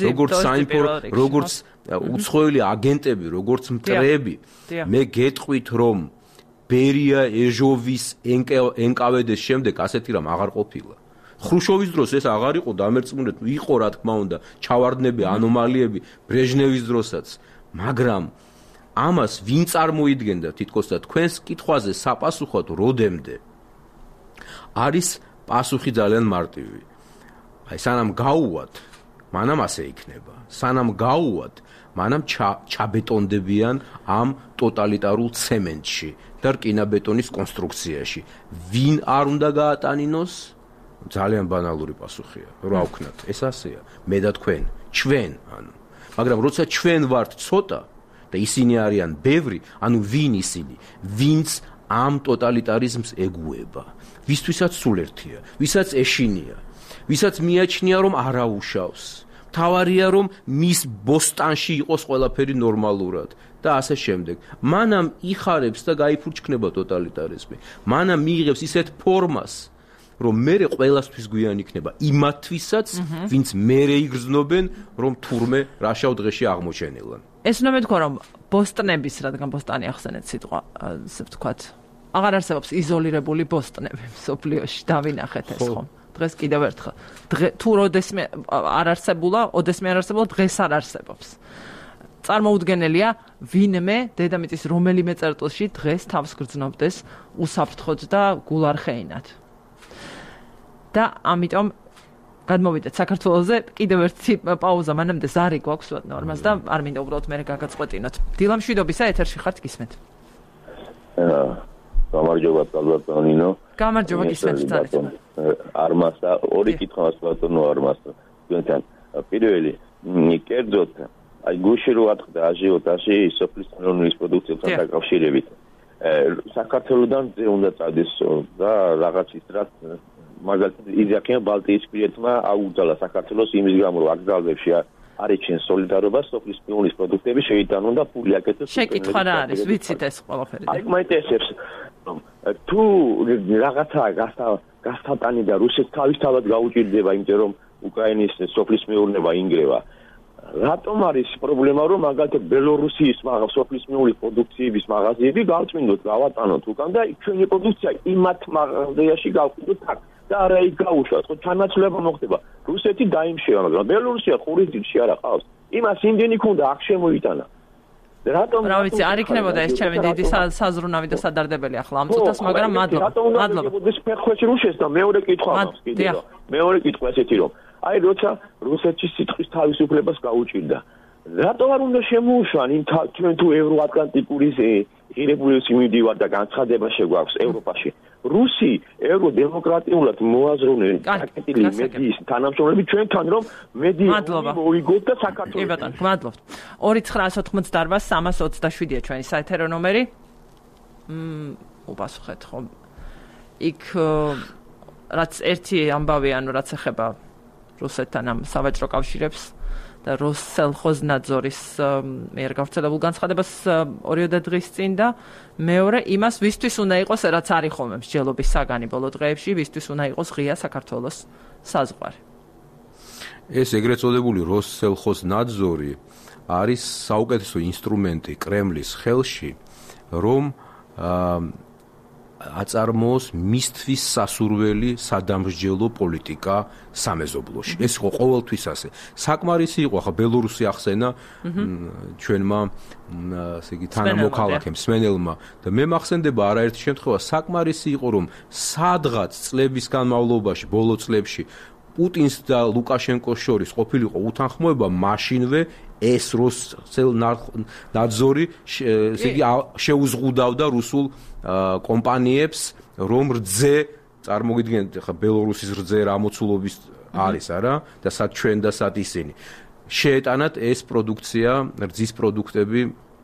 როგორც უცხოელი აგენტები როგორც მტრეები მე გეტყვით რომ ბერია ეჟოვის NKVD-ს შემდეგ ასეთი რამ აღარ ყოფილა. ხრუშოვის დროს ეს აღარ იყო დამერწმუნეთ, იყო რა თქმა უნდა, ჩავარდნები, ანომალიები ბრეჟნევის დროსაც, მაგრამ ამას ვინ წარმოიდგენდა თითქოს და თქვენს კითხვაზე საპასუხოდ როდემდე არის პასუხი ძალიან მარტივი. აი სანამ გაუვათ, მანამ ასე იქნება. სანამ გაუვათ, მანამ ჩაბეტონდებიან ამ ტოტალიტარულ ცემენტში და რკინაბეტონის კონსტრუქციაში. ვინ არ უნდა გაატანინოს? ძალიან ბანალური პასუხია. რა ვქნათ? ეს ასეა. მე და თქვენ, ჩვენ, ანუ. მაგრამ როცა ჩვენ ვართ ცოტა და ისინი არიან ბევრი, ანუ ვინ ისინი? ვინც ამ ტოტალიტარიზმს ეგუება? ვისთვისაც სულ ერთია, ვისაც ეშინია, ვისაც მიაჩნია რომ არაუშავს. თავარია რომ მის ბოსტანში იყოს ყველაფერი ნორმალურად და ასე შემდეგ. მანამ იხარებს და გაიფურჩქნება ტოტალიტარიზმი. მანამ მიიღებს ისეთ ფორმას, რომ მერე ყველასთვის გვიან იქნება იმათთვისაც, ვინც მერე იგრძნობენ, რომ თურმე რაშავ დღეში აღმოჩენილან. ეს უნდა მეთქვა, რომ ბოსტნების, რადგან ბოსტანი ახსენეთ სიტყვა, ასე ვთქვათ, აღარ არსებობს იზოლირებული ბოსტნები მსოფლიოში, დავინახეთ ეს ხომ. დღეს კიდევ ერთხელ. თუ როდესმე არ არსებულა, ოდესმე არ არსებულა, დღეს არ არსებობს. წარმოუდგენელია, ვინმე დედამიწის რომელიმე წერტილში დღეს თავს გრძნობდეს უსაფრთხოდ და გულარხეინად. და ამიტომ გადმოვიდეთ საქართველოზე, კიდევ ერთი პაუზა, მანამდე ზარი გვაქვს ნორმას და არ მინდა უბრალოდ მე გაგაწყვეტინოთ. დილა მშვიდობისა, ეთერში ხართ გისმენთ. გამარჯობა ბატონო. გამარჯობა გისმენთ ძალიან. არმას და ორი კითხვა ბატონო არმას. თქვენთან პირველი კერძოდ აი გუშინ რო ატყდა აჟიოტაჟი სოფლის მეურნეობის პროდუქციასთან დაკავშირებით. საქართველოსთან ზე უნდა წადეს და რაღაც ის რაც მაგალითად იზიახიან ბალტიისპირეთმა აუძალა საქართველოს იმის გამო რომ აკრძალებში არიჩენ სოლიდარობა სოფლის მეურნეობის პროდუქტები შეიტანონ და ფული აკეთოს. შეკითხვა რა არის? ვიცით ეს ყველაფერი. აი მაინტერესებს თუ რაღაცა გასტატანი და რუსეთს თავისთავად გაუჭირდება, იმიტომ რომ უკრაინის სოფლის მეურნეობა ინგრევა. რატომ არის პრობლემა, რომ მაგალითად ბელორუსიის სოფლის მეურნეობის პროდუქციების მაღაზიები გავწმინდოთ, გავატანოთ უკან და ჩვენი პროდუქცია იმათ მაღაზიაში გავყიდოთ აქ და არა იქ გაუშვათ. ხო თანაცვლება მოხდება. რუსეთი დაიმშევა, მაგრამ ბელორუსია ყურის ძილში არ ყავს. იმას იმდენი ქონდა აქ შემოიტანა. რატომ რა ვიცი, არ იქნებოდა ეს ჩემი დიდი საზრუნავი და სადარდებელი ახლა ამ წუთას, მაგრამ მადლობა. ეს ფეხქვეში რუშეს და მეორე კითხვა მაქვს კიდევ. მეორე კითხვა ესეთი რომ აი როცა რუსეთში სიტყვის თავისუფლებას გაუჭირდა. რატომ არ უნდა შემოუშვან იმ ჩვენ თუ ევროატლანტიკური ღირებულების მივდივარ და განცხადება შეგვაქვს ევროპაში. რუსი ევროდემოკრატიულად მოაზროვნე აკეთილი მედიის თანამშრომლები ჩვენთან რომ მედია მოიგოთ და საქართველოს. კი ბატონო, გმადლობთ. 2988-327-ია ჩვენი საეთერო ნომერი. უპასუხეთ ხომ. იქ რაც ერთი ამბავი, ანუ რაც ეხება რუსეთთან ამ სავაჭრო კავშირებს და როსელხოზნაძორის მიერ გავრცელებულ განცხადებას 2 დღის წინ და მეორე იმას ვისთვის უნდა იყოს რაც არის ხოლმე მსჯელობის საგანი ბოლო დღეებში, ვისთვის უნდა იყოს ღია საქართველოს საზღვარი. ეს ეგრეთ წოდებული როსსელხოსნაძორი არის საუკეთესო ინსტრუმენტი კრემლის ხელში, რომ აწარმოოს მისთვის სასურველი სადამსჯელო პოლიტიკა სამეზობლოში. ეს იყო ყოველთვის ასე. საკმარისი იყო ხა ბელორუსი ახსენა ჩვენმა ასე იგი თანამოქალაქემ სმენელმა და მე მახსენდება არაერთი შემთხვევა საკმარისი იყო რომ სადღაც წლების განმავლობაში ბოლო წლებში პუტინს და ლუკაშენკოს შორის ყოფილიყო უთანხმოება მაშინვე ეს როსსელნაძორი ესე იგი შეუზღუდავდა რუსულ კომპანიებს რომ რძე წარმოგიდგენთ ხა ბელორუსის რძე რა მოცულობის არის არა და სად ჩვენ და სად ისინი შეეტანათ ეს პროდუქცია რძის პროდუქტები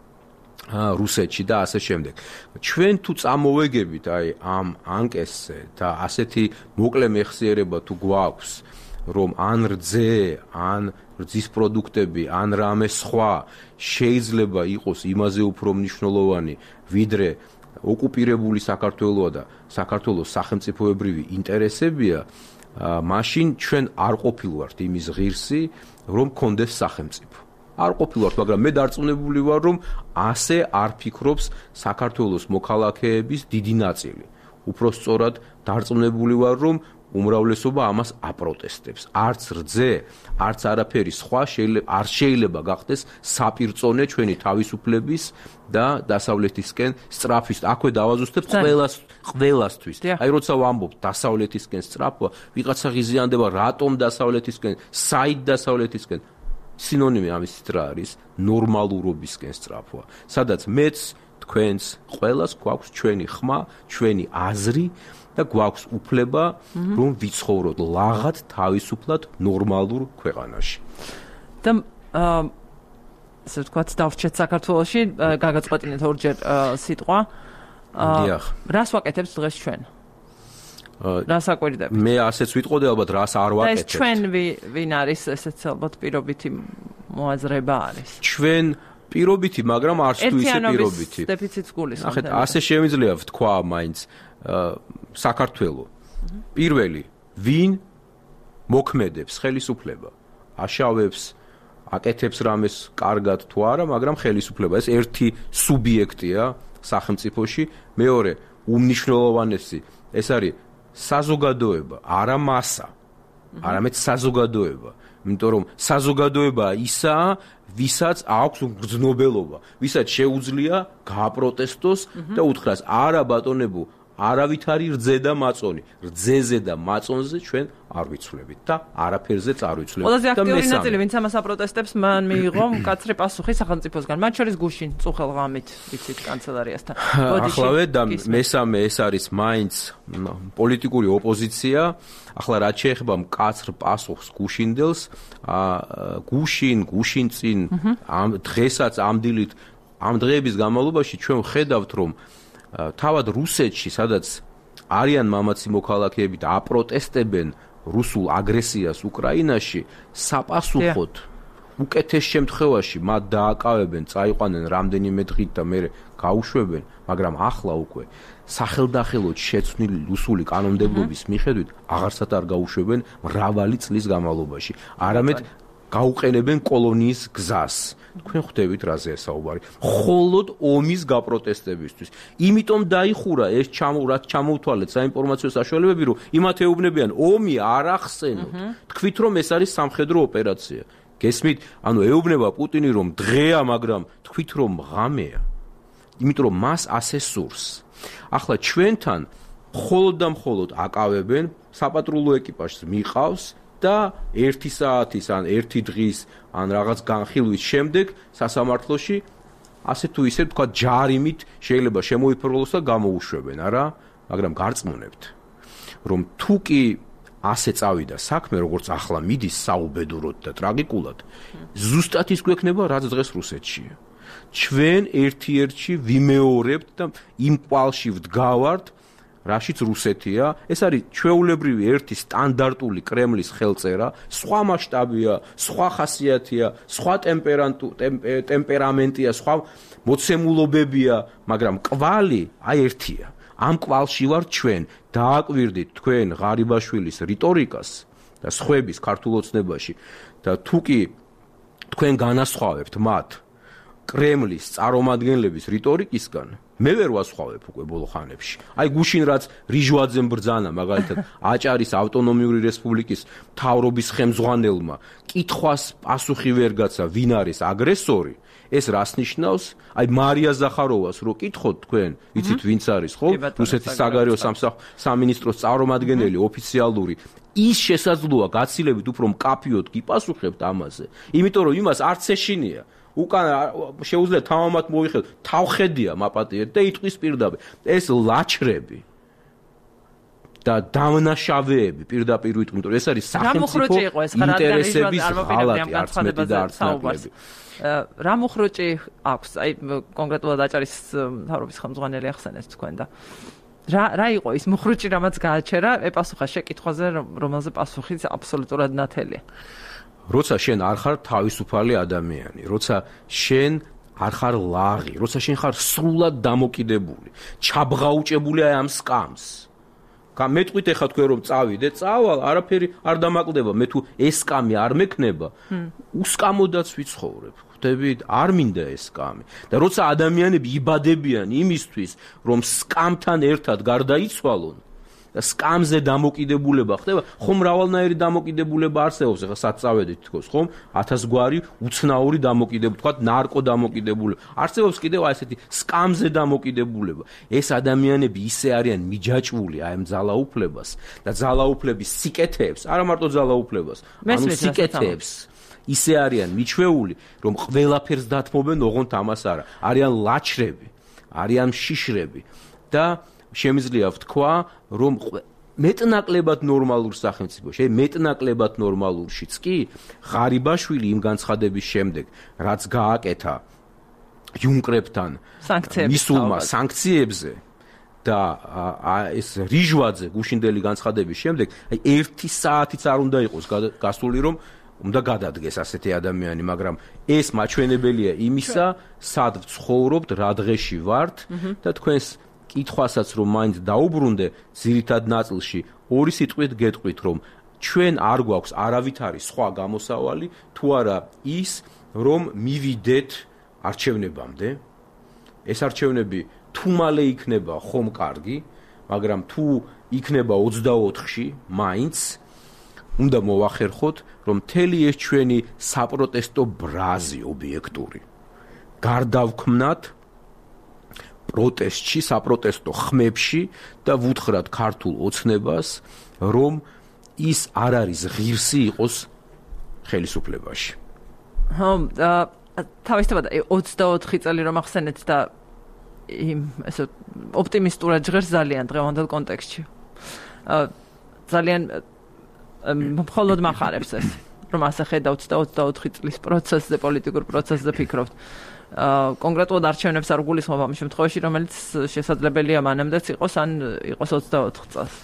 რუსეთში და ასე შემდეგ. ჩვენ თუ წამოვეგებით აი ამ ანკესზე და ასეთი მოკლე მეხსიერება თუ გვაქვს რომ ან რძე, ან რძის პროდუქტები, ან რამე სხვა შეიძლება იყოს იმაზე უფრო მნიშვნელოვანი ვიდრე ოკუპირებული საქართველოა და საქართველოს სახელმწიფოებრივი ინტერესებია, მაშინ ჩვენ არ ყოფილვართ იმის ღირსი, რომ კონდეს სახელმწიფო. არ ყოფილვართ, მაგრამ მე დარწმუნებული ვარ, რომ ასე არ ფიქრობს საქართველოს მოქალაქეების დიდი ნაწილი. უფრო სწორად დარწმუნებული ვარ, რომ უმრავლესობა ამას აპროტესტებს. არც რძე, არც არაფერი სხვა არ შეიძლება გახდეს საპირწონე ჩვენი თავისუფლების და დასავლეთისკენ სწრაფის. აქვე დავაზუსტებ ყველასთვის. აი როცა ვამბობ დასავლეთისკენ სწრაფვა, ვიღაცა ღიზიანდება რატომ დასავლეთისკენ, საით დასავლეთისკენ. სინონიმი ამის რა არის? ნორმალურობისკენ სწრაფვა. სადაც მეც, თქვენს, ყველას გვაქვს ჩვენი ხმა, ჩვენი აზრი და გვაქვს უფლება რომ ვიცხოვროთ ლაღად თავისუფლად ნორმალურ ქვეყანაში. და ასე ვთქვათ, დავრჩეთ საქართველოში, გაგაწყვეტინეთ ორჯერ სიტყვა. რას ვაკეთებთ დღეს ჩვენ? რას აკვირდებით? მე ასეც ვიტყოდე ალბათ რას არ ვაკეთებ. ეს ჩვენ ვინ არის ესეც ალბათ პირობითი მოაზრება არის. ჩვენ პირობითი, მაგრამ არც თუ ისე პირობითი. ერთიანობის დეფიციტს გულისხმობ. ნახეთ, ასე შემიძლია ვთქვა მაინც საქართველო. პირველი, ვინ მოქმედებს ხელისუფლება, აშავებს, აკეთებს რამეს კარგად თუ არა, მაგრამ ხელისუფლება ეს ერთი სუბიექტია სახელმწიფოში. მეორე, უმნიშვნელოვანესი, ეს არის საზოგადოება, არა მასა, არამედ საზოგადოება. იმიტომ რომ საზოგადოება ისაა, ვისაც აქვს გრძნობელობა, ვისაც შეუძლია გააპროტესტოს და უთხრას არა ბატონებო, არავითარი რძე და მაწონი. რძეზე და მაწონზე ჩვენ არ ვიცვლებით და არაფერზეც არ ვიცვლებით. ყველაზე აქტიური ნაწილი, ვინც ამას აპროტესტებს, მან მიიღო მკაცრი პასუხი სახელმწიფოსგან, მათ შორის გუშინ წუხელღამით, ვიცით, კანცელარიასთან. ახლავე და მესამე ეს არის მაინც პოლიტიკური ოპოზიცია. ახლა რაც შეეხება მკაცრ პასუხს გუშინდელს, გუშინ წინ ამ დღესაც ამ დილით ამ დღეების განმავლობაში ჩვენ ვხედავთ რომ თავად რუსეთში, სადაც არიან მამაცი მოქალაქეები და აპროტესტებენ რუსულ აგრესიას უკრაინაში, საპასუხოდ უკეთეს შემთხვევაში მათ დააკავებენ, წაიყვანენ რამდენიმე დღით და მერე გაუშვებენ, მაგრამ ახლა უკვე სახელდახელოდ შეცვლილი რუსული კანონმდებლობის მიხედვით აღარსად არ გაუშვებენ მრავალი წლის განმავლობაში. არამედ გაუყენებენ კოლონიის გზას. თქვენ ხვდებით რაზეა საუბარი. მხოლოდ ომის გაპროტესტებისთვის. იმიტომ დაიხურა ეს რაც ჩამოუთვალეთ საინფორმაციო საშუალებები, რომ იმათ ეუბნებიან ომი არ ახსენოთ. თქვით რომ ეს არის სამხედრო ოპერაცია. გესმით? ანუ ეუბნება პუტინი რომ დღეა, მაგრამ თქვით რომ ღამეა. იმიტომ რომ მას ასე სურს. ახლა ჩვენთან მხოლოდ და მხოლოდ აკავებენ, საპატრულო ეკიპაჟს მიყავს და 1 საათის ან 1 დღის ან რაღაც განხილვის შემდეგ სასამართლოში ასე თუ ისე თქვა ჯარიმით შეიძლება შემოიფროლოს და გამოუშვებენ, არა? მაგრამ გარწმუნებთ, რომ თუ კი ასე წავიდა საქმე, როგორც ახლა მიდის საუბედუროდ და ტრაგიკულად, ზუსტად ის გვექნება, რაც დღეს რუსეთშია. ჩვენ ერთ-ერთში ვიმეორებთ და იმ კვალში ვდგავართ, რაშიც რუსეთია, ეს არის ჩვეულებრივი ერთი სტანდარტული კრემლის ხელწერა, სხვა მასშტაბია, სხვა ხასიათია, სხვა ტემპერამენტია, სხვა მოცემულობებია, მაგრამ კვალი აი ერთია. ამ კვალში ვარ ჩვენ, დააკვირდით თქვენ ღარიბაშვილის რიტორიკას და სხვების ქართულ ოცნებაში და თუ კი თქვენ განასხვავებთ მათ კრემლის წარმომადგენლების რიტორიკისგან მე ვერ ვასხვავებ უკვე ბოლო ხანებში. აი გუშინ რაც რიჟვაძემ ბრძანა მაგალითად აჭარის ავტონომიური რესპუბლიკის მთავრობის ხელმძღვანელმა კითხვას პასუხი ვერ გაცა ვინ არის აგრესორი, ეს რას ნიშნავს? აი მარია ზახაროვას რო კითხოთ თქვენ, იცით ვინც არის, ხო? რუსეთის საგარეო სამინისტროს წარმომადგენელი ოფიციალური ის შესაძლოა გაცილებით უფრო მკაფიოდ გიპასუხებთ ამაზე, იმიტომ რომ იმას არც ეშინია. უკან შეუძლია თამამად მოიხდეთ, თავხედია მაპატიეთ და იტყვის პირდაპირ. ეს ლაჩრები და დამნაშავეები პირდაპირ იტყვი, იმიტომ რომ ეს არის სახელმწიფო ინტერესების ღალატი, არც მეტი და არც ნაკლები. რა მუხრუჭი აქვს? აი კონკრეტულად აჭარის მთავრობის ხელმძღვანელი ახსენეთ თქვენ და რა იყო ის მუხრუჭი, რამაც გააჩერა ეპასუხა შეკითხვაზე, რომელზე პასუხიც აბსოლუტურად ნათელია. როცა შენ არ ხარ თავისუფალი ადამიანი, როცა შენ არ ხარ ლაღი, როცა შენ ხარ სრულად დამოკიდებული, ჩაბღაუჭებული აი ამ სკამს. გამეტყვით ახლა თქვენ რომ წავიდე, წავალ, არაფერი არ დამაკლდება, მე თუ ეს სკამი არ მექნება, უსკამოდაც ვიცხოვრებ. ხვდებით, არ მინდა ეს სკამი. და როცა ადამიანები იბადებიან იმისთვის, რომ სკამთან ერთად გარდაიცვალონ, და სკამზე დამოკიდებულება ხდება, ხომ მრავალნაირი დამოკიდებულება არსებობს, ახლა საწავედით თქოს, ხომ 1000 გვარი უცნაური დამოკიდებულება, თქვა ნარკო დამოკიდებულება. არსებობს კიდევ აი ესეთი სკამზე დამოკიდებულება. ეს ადამიანები ისე არიან მიჯაჭვული აი ამ ძალაუფლებას და ძალაუფლების სიკეთეებს, არა მარტო ძალაუფლებას, ანუ სიკეთეებს. ისე არიან მიჩვეული, რომ ყველაფერს დათმობენ, ოღონდ ამას არა. არიან ლაჩრები, არიან შიშრები და შემიძლია ვთქვა, რომ მეტნაკლებად ნორმალურ სახელმწიფოში, მეტნაკლებად ნორმალურშიც კი ღარიბაშვილი იმ განცხადების შემდეგ, რაც გააკეთა იუნკრებთან მისულმა სანქციებზე და ეს რიჟვაძე გუშინდელი განცხადების შემდეგ, აი 1 საათიც არ უნდა იყოს გასული, რომ უნდა გადადგეს ასეთი ადამიანი, მაგრამ ეს მაჩვენებელია იმისა, სად ვცხოვრობთ, რა დღეში ვართ და თქვენს კითხვასაც რომ მაინც დაუბრუნდე ძირითად ნაწილში ორი სიტყვით გეტყვით რომ ჩვენ არ გვაქვს არავითარი სხვა გამოსავალი თუ არა ის რომ მივიდეთ არჩევნებამდე ეს არჩევნები თუ მალე იქნება ხომ კარგი მაგრამ თუ იქნება 24-ში მაინც უნდა მოვახერხოთ რომ მთელი ეს ჩვენი საპროტესტო ბრაზი ობიექტური გარდავქმნათ პროტესტში, საპროტესტო ხმებში და ვუთხრათ ქართულ ოცნებას, რომ ის არ არის ღირსი იყოს ხელისუფლებაში. თავისთავად 24 წელი რომ ახსენეთ და ესე ოპტიმისტურად ჟღერს ძალიან დღევანდელ კონტექსტში. ძალიან მხოლოდ მახარებს ეს, რომ ასე ხედავთ და 24 წლის პროცესზე, პოლიტიკურ პროცესზე ფიქრობთ. კონკრეტულად არჩევნებს არ გულისხმობ ამ შემთხვევაში, რომელიც შესაძლებელია მანამდეც იყოს, ან იყოს 24 წელს.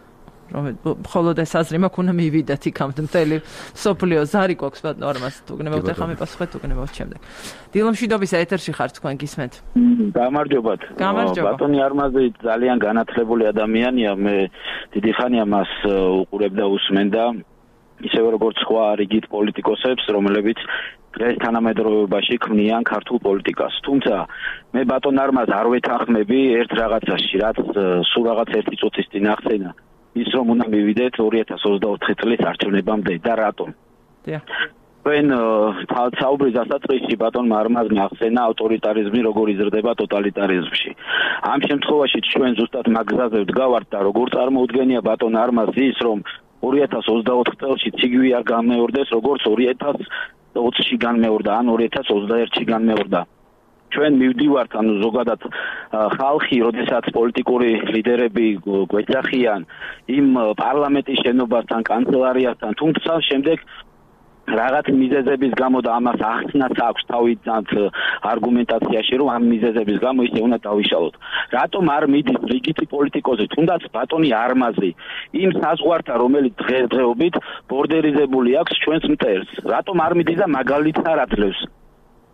მხოლოდ ეს აზრი მაქვს, უნდა მივიდეთ იქამდე მთელი სოფლიო ზარი გვაქვს ბატონო არმას, თუ გნებავთ ახლა მიპასუხეთ, თუ გნებავთ შემდეგ. დილომშვიდობის ეთერში ხართ თქვენ გისმენთ. გამარჯობათ. ბატონი არმაზი ძალიან განათლებული ადამიანია, მე დიდი ხანია მას უყურებ და უსმენდა. ისევე როგორც სხვა რიგით პოლიტიკოსებს, რომლებიც დღეს თანამედროვეობაში ქმნიან ქართულ პოლიტიკას. თუმცა მე ბატონ არმაზს არ ვეთანხმები ერთ რაღაცაში, რაც სულ რაღაც ერთი წუთის წინ ახსენა, ის რომ უნდა მივიდეთ 2024 წლის არჩევნებამდე და რატომ? თქვენ საუბრის დასაწყისში ბატონმა არმაზმა ახსენა ავტორიტარიზმი როგორ იზრდება ტოტალიტარიზმში. ამ შემთხვევაში ჩვენ ზუსტად მაგ გზაზე ვდგავართ და როგორ წარმოუდგენია ბატონ არმაზ ის რომ 2024 წელში ციგვი არ გამეორდეს, როგორც 2020-ში განმეორდა, ან 2021-ში განმეორდა. ჩვენ მივდივართ, ანუ ზოგადად ხალხი, როდესაც პოლიტიკური ლიდერები გვეძახიან იმ პარლამენტის შენობასთან, კანცელარიასთან, თუმცა შემდეგ რაღაც მიზეზების გამო და ამას ახსნაც აქვს თავიდანთ არგუმენტაციაში, რომ ამ მიზეზების გამო ისე უნდა დავიშალოთ. რატომ არ მიდის რიგითი პოლიტიკოსი, თუნდაც ბატონი არმაზი, იმ საზღვართან, რომელიც დღესდღეობით ბორდერიზებული აქვს ჩვენს მტერს. რატომ არ მიდის და მაგალითს არ აძლევს?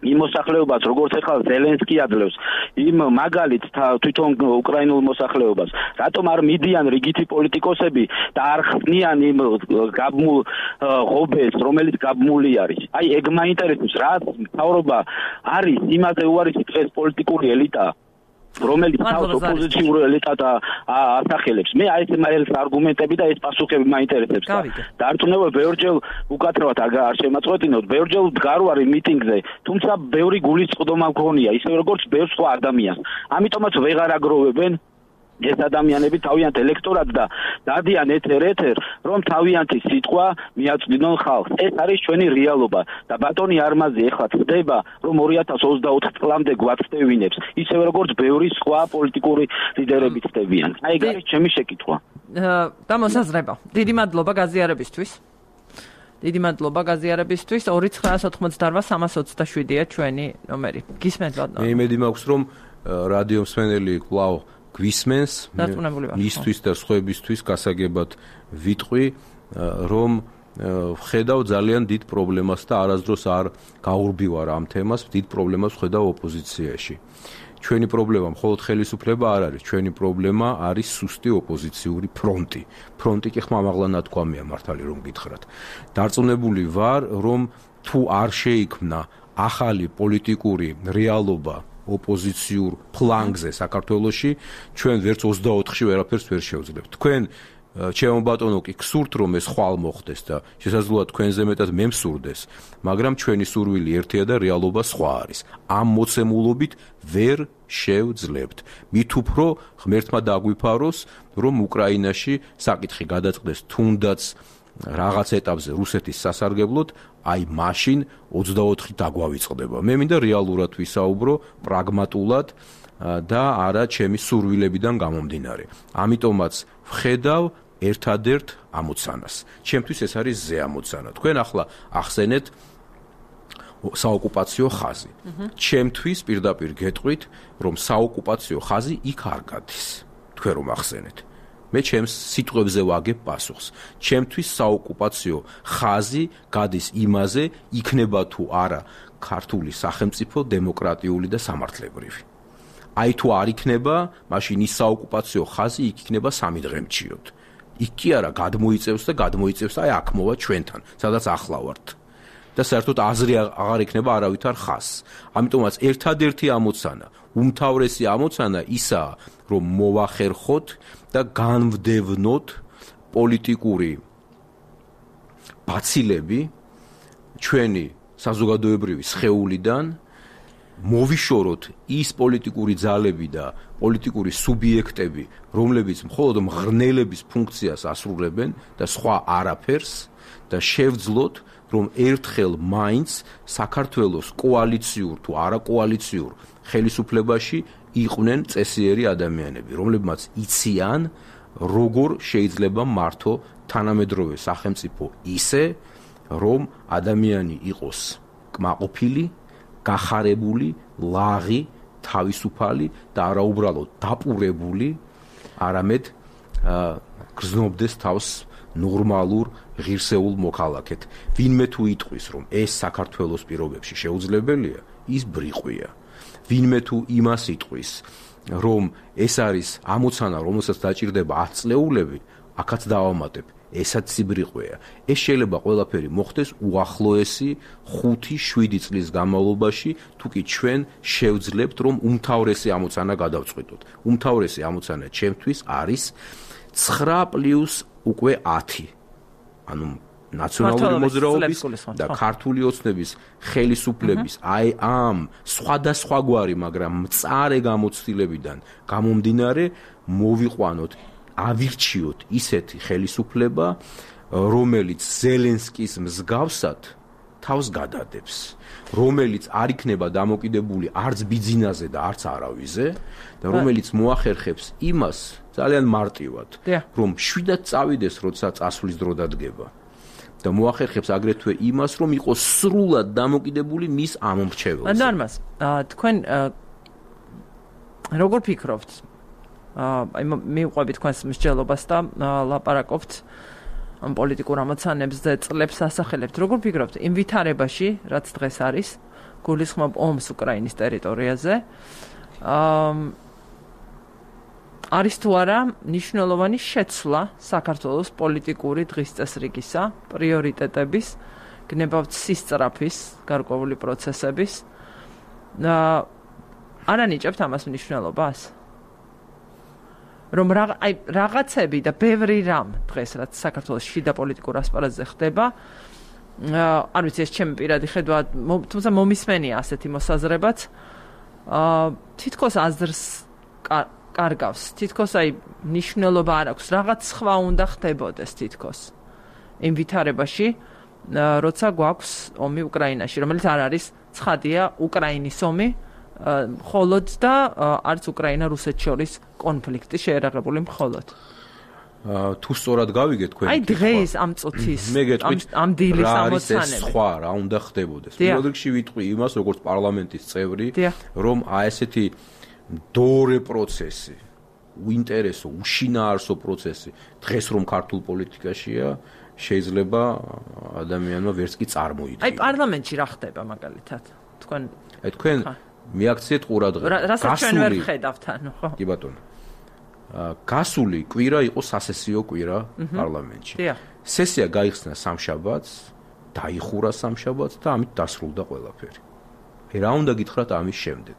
იმ მოსახლეობას, როგორც ახლა ზელენსკი ადლევს, იმ მაგალითს თვითონ უკრაინულ მოსახლეობას, რატომ არ მიდიან რიგითი პოლიტიკოსები და არ ხსნიან იმ გაბმულ ღობეს, რომელიც გაბმული არის. აი, ეგ მაინტერესებს, რა მთავრობა არის იმაზე უარესი დღეს პოლიტიკური ელიტა, რომელიც თავს ოპოზიციურ ელიტად ასახელებს. მე აი ეს არგუმენტები და ეს პასუხები მაინტერესებს. დარწმუნება ბევრჯერ უკაცრავად არ შემაწყვეტინოთ, ბევრჯერ ვდგარ ვარ მიტინგზე, თუმცა ბევრი გულისწყდომა მქონია, ისე როგორც ბევრ სხვა ადამიანს. ამიტომაც ვეღარ აგროვებენ ეს ადამიანები თავიანთ ელექტორატს და დადიან ეთერ, რომ თავიანთი სიტყვა მიაწვდინონ ხალხს. ეს არის ჩვენი რეალობა და ბატონი არმაზი ეხლა ხდება, რომ 2024 წლამდე გვაწევინებს, ისევე როგორც ბევრი სხვა პოლიტიკური ლიდერები ხდებიან. აი, ეგ არის ჩემი შეკითხვა. და მოსაზრება. დიდი მადლობა გაზიარებისთვის. 29988-327-327-ია ჩვენი ნომერი. გისმენთ ბატონო. მე იმედი მაქვს, რომ რადიო მსმენელი კვლავ გვისმენს, მისთვის და სხვებისთვის გასაგებად ვიტყვი, რომ ვხედავ ძალიან დიდ პრობლემას და არასდროს არ გაურბივარ ამ თემას, დიდ პრობლემას ვხედავ ოპოზიციაში. ჩვენი პრობლემა მხოლოდ ხელისუფლება არ არის, ჩვენი პრობლემა არის სუსტი ოპოზიციური ფრონტი. ფრონტი კი ხმამაღლა ნათქვამია, მართალი რომ გითხრათ. დარწმუნებული ვარ, რომ თუ არ შეიქმნა ახალი პოლიტიკური რეალობა ოპოზიციურ ფლანგზე საქართველოში, ჩვენ ვერც 24-ში ვერაფერს ვერ შევძლებთ. თქვენ ჩემო ბატონო კი გსურთ, რომ ეს ხვალ მოხდეს და შესაძლოა თქვენზე მეტად მე მსურდეს, მაგრამ ჩვენი სურვილი ერთია და რეალობა სხვა არის. ამ მოცემულობით ვერ შევძლებთ. მით უფრო ღმერთმა დაგვიფაროს, რომ უკრაინაში საკითხი გადაწყდეს თუნდაც რაღაც ეტაპზე რუსეთის სასარგებლოდ, აი მაშინ 24-ი დაგვავიწყდება. მე მინდა რეალურად ვისაუბრო, პრაგმატულად და არა ჩემი სურვილებიდან გამომდინარე. ამიტომაც ვხედავ ერთადერთ ამოცანას. ჩემთვის ეს არის ზე ამოცანა. თქვენ ახლა ახსენეთ საოკუპაციო ხაზი. ჩემთვის პირდაპირ გეტყვით, რომ საოკუპაციო ხაზი იქ არ გადის. თქვენ რომ ახსენეთ. მე ჩემს სიტყვებზე ვაგებ პასუხს. ჩემთვის საოკუპაციო ხაზი გადის იმაზე, იქნება თუ არა ქართული სახელმწიფო დემოკრატიული და სამართლებრივი. აი თუ არ იქნება, მაშინ ის საოკუპაციო ხაზი იქ იქნება 3 დღემდე. იქ კი არა გადმოიწევს და გადმოიწევს აი აქ მოვა ჩვენთან, სადაც ახლა ვართ. და საერთოდ აზრი აღარ იქნება არავითარ ხაზს. ამიტომაც ერთადერთი ამოცანა, უმთავრესი ამოცანა ისაა, რომ მოვახერხოთ და განვდევნოთ პოლიტიკური ბაცილები ჩვენი საზოგადოებრივი სხეულიდან, მოვიშოროთ ის პოლიტიკური ძალები და პოლიტიკური სუბიექტები, რომლებიც მხოლოდ მღრნელების ფუნქციას ასრულებენ და სხვა არაფერს და შევძლოთ, რომ ერთხელ მაინც საქართველოს კოალიციურ თუ არაკოალიციურ ხელისუფლებაში იყვნენ წესიერი ადამიანები, რომლებმაც იციან, როგორ შეიძლება მართო თანამედროვე სახელმწიფო ისე, რომ ადამიანი იყოს კმაყოფილი, გახარებული, ლაღი, თავისუფალი და არა უბრალოდ დაპურებული, არამედ გრძნობდეს თავს ნორმალურ ღირსეულ მოქალაქედ. ვინმე თუ იტყვის, რომ ეს საქართველოს პირობებში შეუძლებელია, ის ბრიყვია. ვინმე თუ იმას იტყვის, რომ ეს არის ამოცანა, რომელსაც დაჭირდება 10 წლეულები, აქაც დავამატებ, ესაც ციბრიყვია. ეს შეიძლება ყველაფერი მოხდეს უახლოესი 5-7 წლის განმავლობაში, თუ კი ჩვენ შევძლებთ, რომ უმთავრესი ამოცანა გადავწყვიტოთ. უმთავრესი ამოცანა ჩემთვის არის 9+ უკვე 10. ანუ ნაციონალური მოძრაობის და ქართული ოცნების ხელისუფლების აი ამ სხვადასხვაგვარი, მაგრამ მწარე გამოცდილებიდან გამომდინარე მოვიყვანოთ, ავირჩიოთ ისეთი ხელისუფლება, რომელიც ზელენსკის მსგავსად თავს გადადებს, რომელიც არ იქნება დამოკიდებული არც ბიძინაზე და არც არავიზე და რომელიც მოახერხებს იმას ძალიან მარტივად, რომ შვიდად წავიდეს, როცა წასვლის დრო დადგება. და მოახერხებს აგრეთვე იმას, რომ იყოს სრულად დამოკიდებული მის ამომრჩეველზე. ანდარმას, თქვენ როგორ ფიქრობთ? აი მივყვებით თქვენს მსჯელობას და ლაპარაკობთ ამ პოლიტიკურ ამოცანებს და წლებს ასახელებთ. Როგორ ფიქრობთ, იმ ვითარებაში, რაც დღეს არის, გულისხმობ ომს უკრაინის ტერიტორიაზე, არის თუ არა მნიშვნელოვანი შეცვლა საქართველოს პოლიტიკური დღის წესრიგისა, პრიორიტეტების, გნებავთ სისწრაფის, გარკვეული პროცესების. არ ანიჭებთ ამას მნიშვნელობას? რომ რაღაცები და ბევრი რამ დღეს რაც საქართველოს შიდა პოლიტიკურ ასპარეზზე ხდება, არ ვიცი, ეს ჩემი პირადი ხედვა, თუმცა მომისმენია ასეთი მოსაზრებაც, თითქოს აზრს კარგავს, თითქოს მნიშვნელობა არ აქვს, რაღაც სხვა უნდა ხდებოდეს თითქოს იმ ვითარებაში, როცა გვაქვს ომი უკრაინაში, რომელიც არ არის ცხადია უკრაინის ომი, მხოლოდ და არც უკრაინა რუსეთს შორის კონფლიქტი შეერაღებული მხოლოდ. თუ სწორად გავიგეთ თქვენ დღეს ამ წუთის ამ დილის ამოცანები სხვა რა უნდა ხდებოდეს. პირველ რიგში ვიტყვი იმას, როგორც პარლამენტის წევრი, რომ ესეთი დორე პროცესი, უინტერესო, უშინაარსო პროცესი დღეს რომ ქართულ პოლიტიკაშია, შეიძლება ადამიანმა ვერც კი წარმოიდგინოს. პარლამენტში რა ხდება მაგალითად? თქვენ მიაქციეთ ყურადღება. რასაც ჩვენ ვერ ხედავთ, ხო? კი ბატონო. გასული კვირა იყო სასესიო კვირა პარლამენტში. სესია გაიხსნა სამშაბათს, დაიხურა სამშაბათს და ამით დასრულდა ყველაფერი. რა უნდა გითხრათ ამის შემდეგ?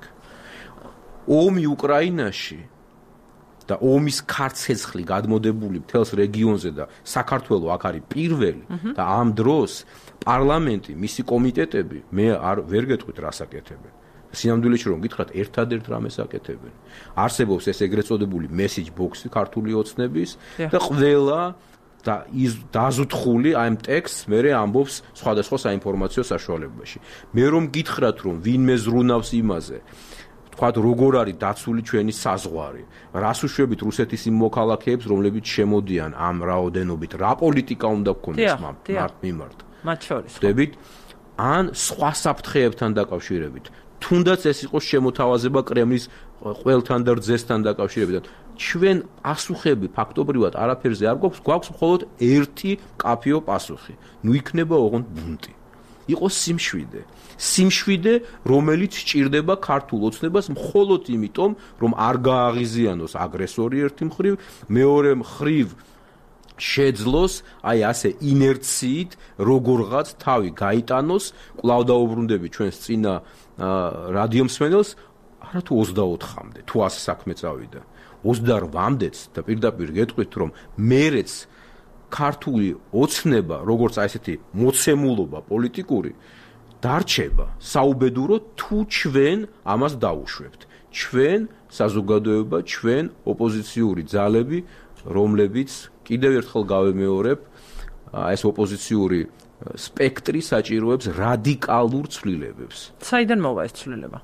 ომი უკრაინაში და ომის ქარცეცხლი გადმოდებული მთელს რეგიონზე და საქართველოს აქ არის პირველი და ამ დროს პარლამენტი, მისი კომიტეტები მე ვერ გეტყვით რას აკეთებენ. სინამდვილეში რომ გითხრათ, ერთადერთ რამეს აკეთებენ. არსებობს ეს ეგრეთ წოდებული message box-ი ქართული ოცნების და ყველა და დაზუთხული ამ ტექსტს მე ამბობს სხვადასხვა საინფორმაციო საშუალებაში. მე რომ გითხრათ, რომ ვინმე ზრუნავს იმაზე, თქვათ როგორ არის დაცული ჩვენი საზღვარი, რას უშვებით რუსეთის იმ მოქალაქეებს, რომლებიც შემოდიან ამ რაოდენობით, რა პოლიტიკა უნდა გქონდეს მიმართ. მათ შორის. ხდებით? ან სხვა საფრთხეებთან დაკავშირებით. თუნდაც ეს იყოს შემოთავაზება კრემლის ყველთან და რძესთან დაკავშირებით. ჩვენ პასუხები ფაქტობრივად არაფერზე არ გვაქვს მხოლოდ ერთი კაფეო პასუხი. ნუ იქნება ოღონდ ბუნტი. იყო სიმშვიდე, რომელიც სჭირდება ქართულ ოცნებას მხოლოდ იმიტომ, რომ არ გააღიზიანოს აგრესორი ერთი მხრივ, მეორე მხრივ შეძლოს ასე ინერციით როგორღაც თავი გაიტანოს. კვლავ დაუბრუნდები ჩვენს წინა რადიომსმენელს, არა თუ 24-მდე, თუ ასე საქმე წავიდა. 28-მდეც და პირდაპირ გეტყვით, რომ მერეც ქართული ოცნება, როგორც ესეთი მოცემულობა პოლიტიკური, დარჩება საუბედურო, თუ ჩვენ ამას დაუშვებთ. ჩვენ საზოგადოება, ჩვენ ოპოზიციური ძალები, რომლებიც კიდევ ერთხელ გავემეორებ, ეს ოპოზიციური სპექტრი საჭიროებს რადიკალურ ცვლილებებს. საიდან მოვა ეს ცვლილება?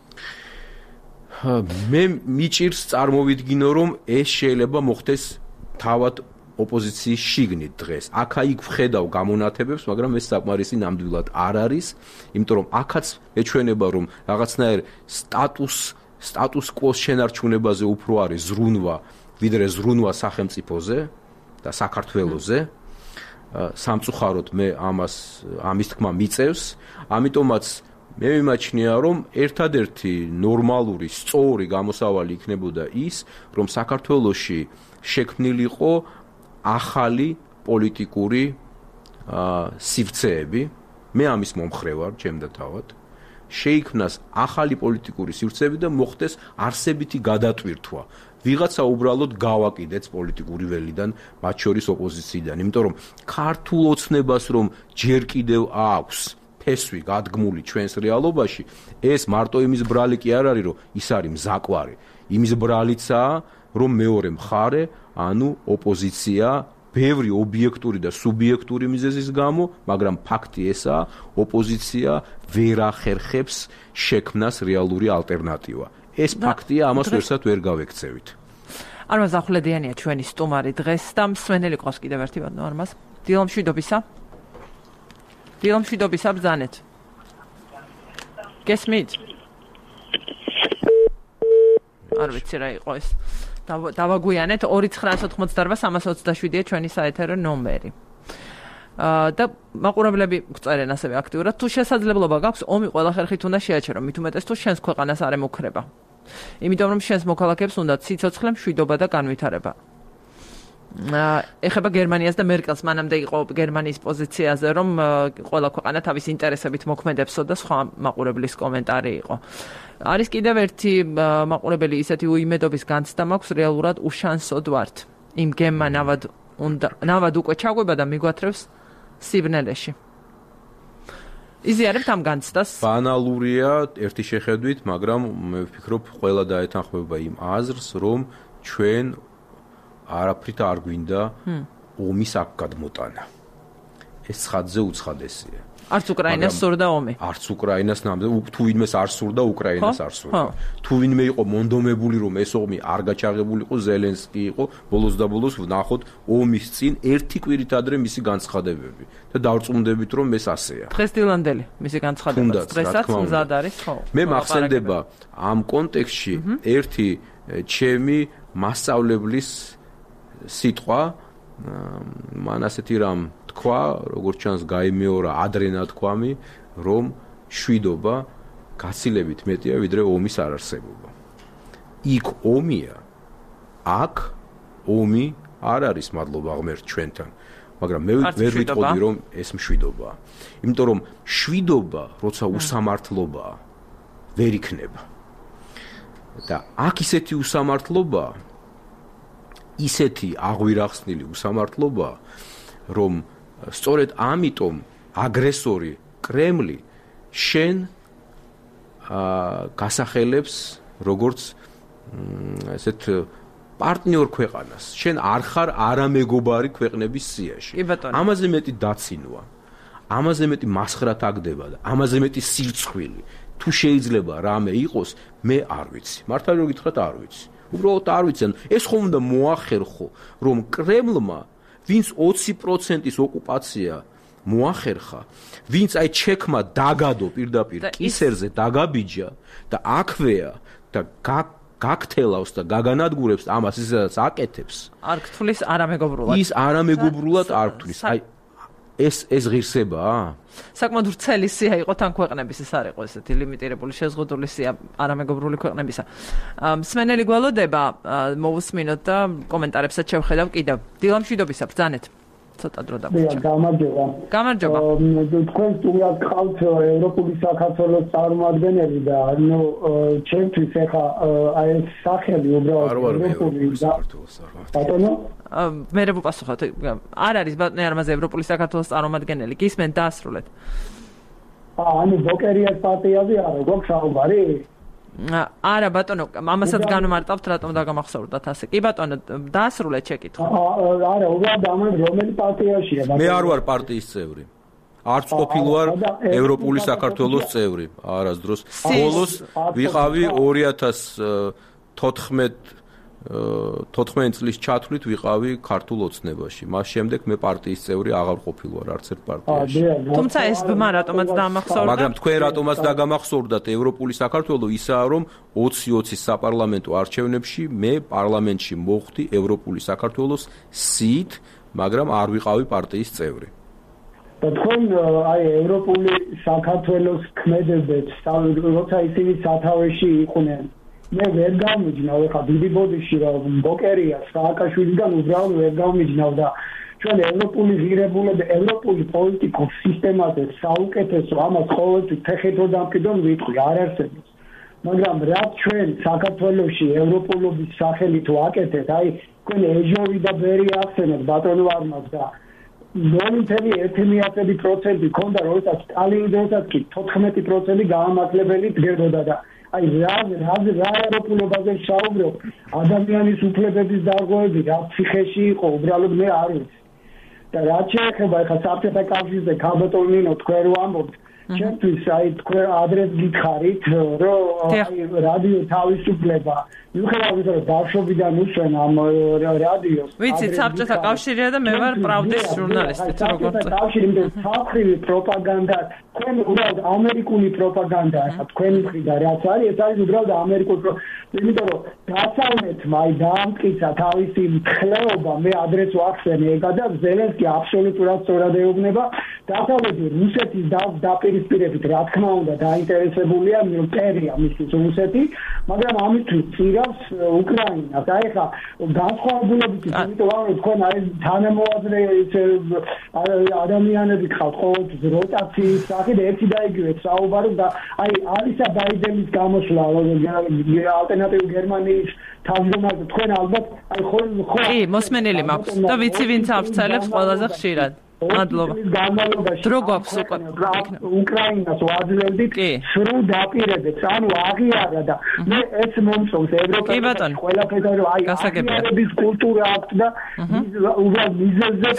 მე მიჭირს წარმოვიდგინო, რომ ეს შეიძლება მოხდეს თავად ოპოზიციის შიგნით დღეს. აქა-იქ ვხედავ გამონათებებს, მაგრამ ეს საკმარისი ნამდვილად არ არის, იმიტომ რომ აქაც ეჩვენება, რომ რაღაცნაირ სტატუს კვოს შენარჩუნებაზე უფრო არის ზრუნვა, ვიდრე ზრუნვა სახელმწიფოზე და საქართველოზე. სამწუხაროდ მე ამის თქმა მიწევს, ამიტომაც მე მიმაჩნია, რომ ერთადერთი ნორმალური, სწორი გამოსავალი იქნებოდა ის, რომ საქართველოში შექმნილიყო ახალი პოლიტიკური სივრცეები. მე ამის მომხრე ვარ, ჩემდა თავად. შეიქმნას ახალი პოლიტიკური სივრცეები და მოხდეს არსებითი გადატვირთვა. ვიღაცა უბრალოდ გავაკიდեց პოლიტიკური ველიდან, მათ შორის ოპოზიციიდან, იმიტომ რომ ქართულ ოცნებას რომ ჯერ კიდევ აქვს ფესვი გადგმული ჩვენს რეალობაში, ეს მარტო იმის ბრალი კი არ არის, რომ ის არის მზაკვარი. იმის ბრალიცაა, რომ მეორე მხარე, ანუ ოპოზიცია, ბევრი ობიექტური და სუბიექტური მიზეზის გამო, მაგრამ ფაქტი ესაა, ოპოზიცია ვერ ახერხებს შექმნას რეალური ალტერნატივა. ეს ფაქტია, ამას ვერსად ვერ გავექცევით. არმაზ ახვლედიანია ჩვენი სტუმარი დღეს და მსმენელი ყავს კიდევ ერთი ბატონო არმაზ. დილომშვიდობისა ბრძანეთ. გესმით? არ ვიცი რა იყო ეს. დავაგვიანეთ 2988-327-ია ჩვენი საეთერო ნომერი. და მაყურებლები წერენ ასევე აქტიურად თუ შესაძლებლობა გაქვს ომი ყველა ხერხით უნდა შეაჩერო მით უმეტეს თუ შენს ქვეყანას არ ემუქრება იმიტომ რომ შენს მოქალაქეებს უნდა სიცოცხლე მშვიდობა და განვითარება ეხება გერმანიას და მერკელს მანამდე იყო გერმანიის პოზიციაზე რომ ყველა ქვეყანა თავის ინტერესებით მოქმედებსო და სხვა მაყურებლის კომენტარი იყო არის კიდევ ერთი მაყურებელი ისეთი უიმედობის განცდა მაქვს რეალურად უშანსოდ ვართ იმ გემმა ნავად უკვე ჩაგვება და მიგვათრევს სიბნელეში იზიარებთ ამ განცდას ბანალურია ერთი შეხედვით მაგრამ მე ვფიქრობ ყველა დაეთანხმება იმ აზრს რომ ჩვენ არაფრით არ გვინდა ომის აქ გადმოტანა ეს ცხადზე უცხადესია არც უკრაინას სურდა ომი არც უკრაინას ნამდვილად თუ ვინმეს არ სურდა უკრაინას არ სურდა თუ ვინმე იყო მონდომებული რომ ეს ომი არ გაჩაღებულიყო ზელენსკი იყო ბოლოს და ბოლოს ვნახოთ ომის წინ ერთი კვირით ადრე მისი განცხადებები და დავწუნდებით რომ ეს ასეა დღესდილანდელი მისი განცხადება დღესაც მზად არის ხო მე მახსენდება ამ კონტექსტში ერთი ჩემი მასწავლებლის სიტყვა მან ასეთი რამ თქვა როგორც ჩანს გაიმეორა ადრე ნათქვამი რომ შვიდობა გაცილებით მეტია ვიდრე ომის არარსებობა იქ ომია აქ ომი არ არის მადლობა ღმერთ ჩვენთან მაგრამ მე ვერ ვიტყოდი რომ ეს მშვიდობაა იმიტომ რომ შვიდობა როცა უსამართლობაა ვერ იქნება და აქ ისეთი უსამართლობაა ისეთი აღვირახსნილი უსამართლობა რომ სწორედ ამიტომ აგრესორი კრემლი შენ გასახელებს როგორც ესეთ პარტნიორ ქვეყანას შენ არ ხარ არამეგობარი ქვეყნების სიაში ამაზე მეტი დაცინვა ამაზე მეტი მასხრა თაგდება და ამაზე მეტი სირცხვილი თუ შეიძლება რამე იყოს მე არ ვიცი მართალი რომ გითხრათ არ ვიცი უბრალოდ არ ვიცი ეს ხომ უნდა მოახერხო რომ კრემლმა ვინც 20%-ის ოკუპაცია მოახერხა ვინც აი ჩექმა დაგადო პირდაპირ კისერზე დაგაბიჯა და აქვეა და გაქთელავს და გაგანადგურებს ამას ისაც აკეთებს არ გთვლის არამეგობრულად ის არამეგობრულად არ გთვლის აი ეს ღირსებაა საკმაოდ ვრცელი სია იყო თან ქვეყნების ეს არ იყო ესეთი ლიმიტირებული შეზღუდული სია არამეგობრული ქვეყნებისა მსმენელი გველოდება მოვუსმინოთ და კომენტარებსაც შევხედავ კიდევ დილამშვიდობისა ბრძანეთ ცოტა დრო დაგვიჭირა გამარჯობა თქვენ სტუმრად ხავთ ევროპული საქართველოს წარმომადგენელი და ჩემთვის ეხა აი ეს სახელი უბრალოდ ევროპული ბატონო მე რე ვუპასუხოთ არ არის ბატონი არ მასე ევროპული საქართველოს წარმომადგენელი გისმენთ დაასრულეთ ანუ ბოკერიას პარტიაზე არა გვაქვს საუბარი არა ბატონო ამასაც განმარტავთ რატომ დაგამახსოვრდათ ასე კი ბატონო დაასრულეთ შეკითხვა არა უბრალოდ ამან რომელი პარტიაშია მე არ ვარ პარტიის წევრი არც ყოფილი ვარ ევროპული საქართველოს წევრი არასდროს ბოლოს ვიყავი 2014 წლის ჩათვლით ვიყავი ქართულ ოცნებაში მას შემდეგ მე პარტიის წევრი აღარ ყოფილი ვარ არც ერთ პარტიაში თუმცა ეს ბმა რატომაც დაამახსოვრდა მაგრამ თქვენ რატომაც დაგამახსოვრდათ ევროპული საქართველო ისაა რომ 2020 საპარლამენტო არჩევნებში მე პარლამენტში მოხვდი ევროპული საქართველოს სიით მაგრამ არ ვიყავი პარტიის წევრი და თქვენ აი ევროპული საქართველოს ქმედებებს როცა ისინი სათავეში იყვნენ მე ვერ გამიჯნავ ხა დიდი ბოდიში რომ ბოკერიას სააკაშვილიდან უბრალოდ ვერ გამიჯნავ და ჩვენ ევროპული ღირებულები ევროპული პოლიტიკოს სისტემაზე საუკეთესო ამას ყოველთვის თეხეთო დამკიდონ ვიტყვი არ არსებობს მაგრამ რაც ჩვენ საქართველოში ევროპულობის სახელით ვაკეთეთ აი თქვენ ეჟოვი და ბერი ახსენეთ ბატონო არმას და 0.1% ქონდა როდესაც სტალინის დროსაც კი 14% გაამართლებელი დგებოდა და აი რა ევროპულობაზე საუბრობ ადამიანის უფლებების დარღვევები რა ციხეში იყო უბრალოდ მე არ ვიცი და რაც შეეხება ხა საბჭოთა კავშირზე ქალბატონინო თქვენ რო ამბობთ ჩემთვის აი თქვენ ადრეს გითხარით რომ აი რადიო თავისუფლება მიუხედავად რომ ბავშვობიდან უსვენ ამ რადიოს. ვიცი, საბჭოთა კავშირია და მე ვარ პრავდის ჟურნალისტი, როგორც კავშირი იმდენ საფრთხილი პროპაგანდა, თქვენ უბრალოდ ამერიკული პროპაგანდა, ახლა თქვენი მხრიდან რაც არის, ეს არის უბრალოდ ამერიკული იმიტომ რომ დასავლეთმა დაამტკიცა თავისი მხლეობა, მე ადრეს ვახსენე ეგა და ზელენსკი აბსოლუტურად სწორად ეუბნება დასავლეთი რუსეთის დაპირისპირებით რა თქმა უნდა დაინტერესებულია მტერია მისი რუსეთი, მაგრამ ამისთვის წირავს უკრაინას. აი ხა განსხვავებულობით იმიტომ რომ თქვენ აი თანამოაზრე ადამიანები ხავთ ყოველთვის როტაციის სახით ერთი და იგივე საუბარობ და აი ალისა ბაიდენის გამოსვლა ალტერნატიულ გერმანიის თავმჯდომარე თქვენ ალბათ აი ხო კი მოსმენელი მაქვს და ვიცი ვინც ავრცელებს ყველაზე ხშირად. მადლობა. დრო გვაქვს უკვე უკრაინას ვაძლევდით სრულ დაპირებებს, ანუ აღიარა და მე ეს მომწონს ევროპაში ყველაფერს რომ აი აღიარების კულტურა აქვს და უბრალოდ მიზეზებს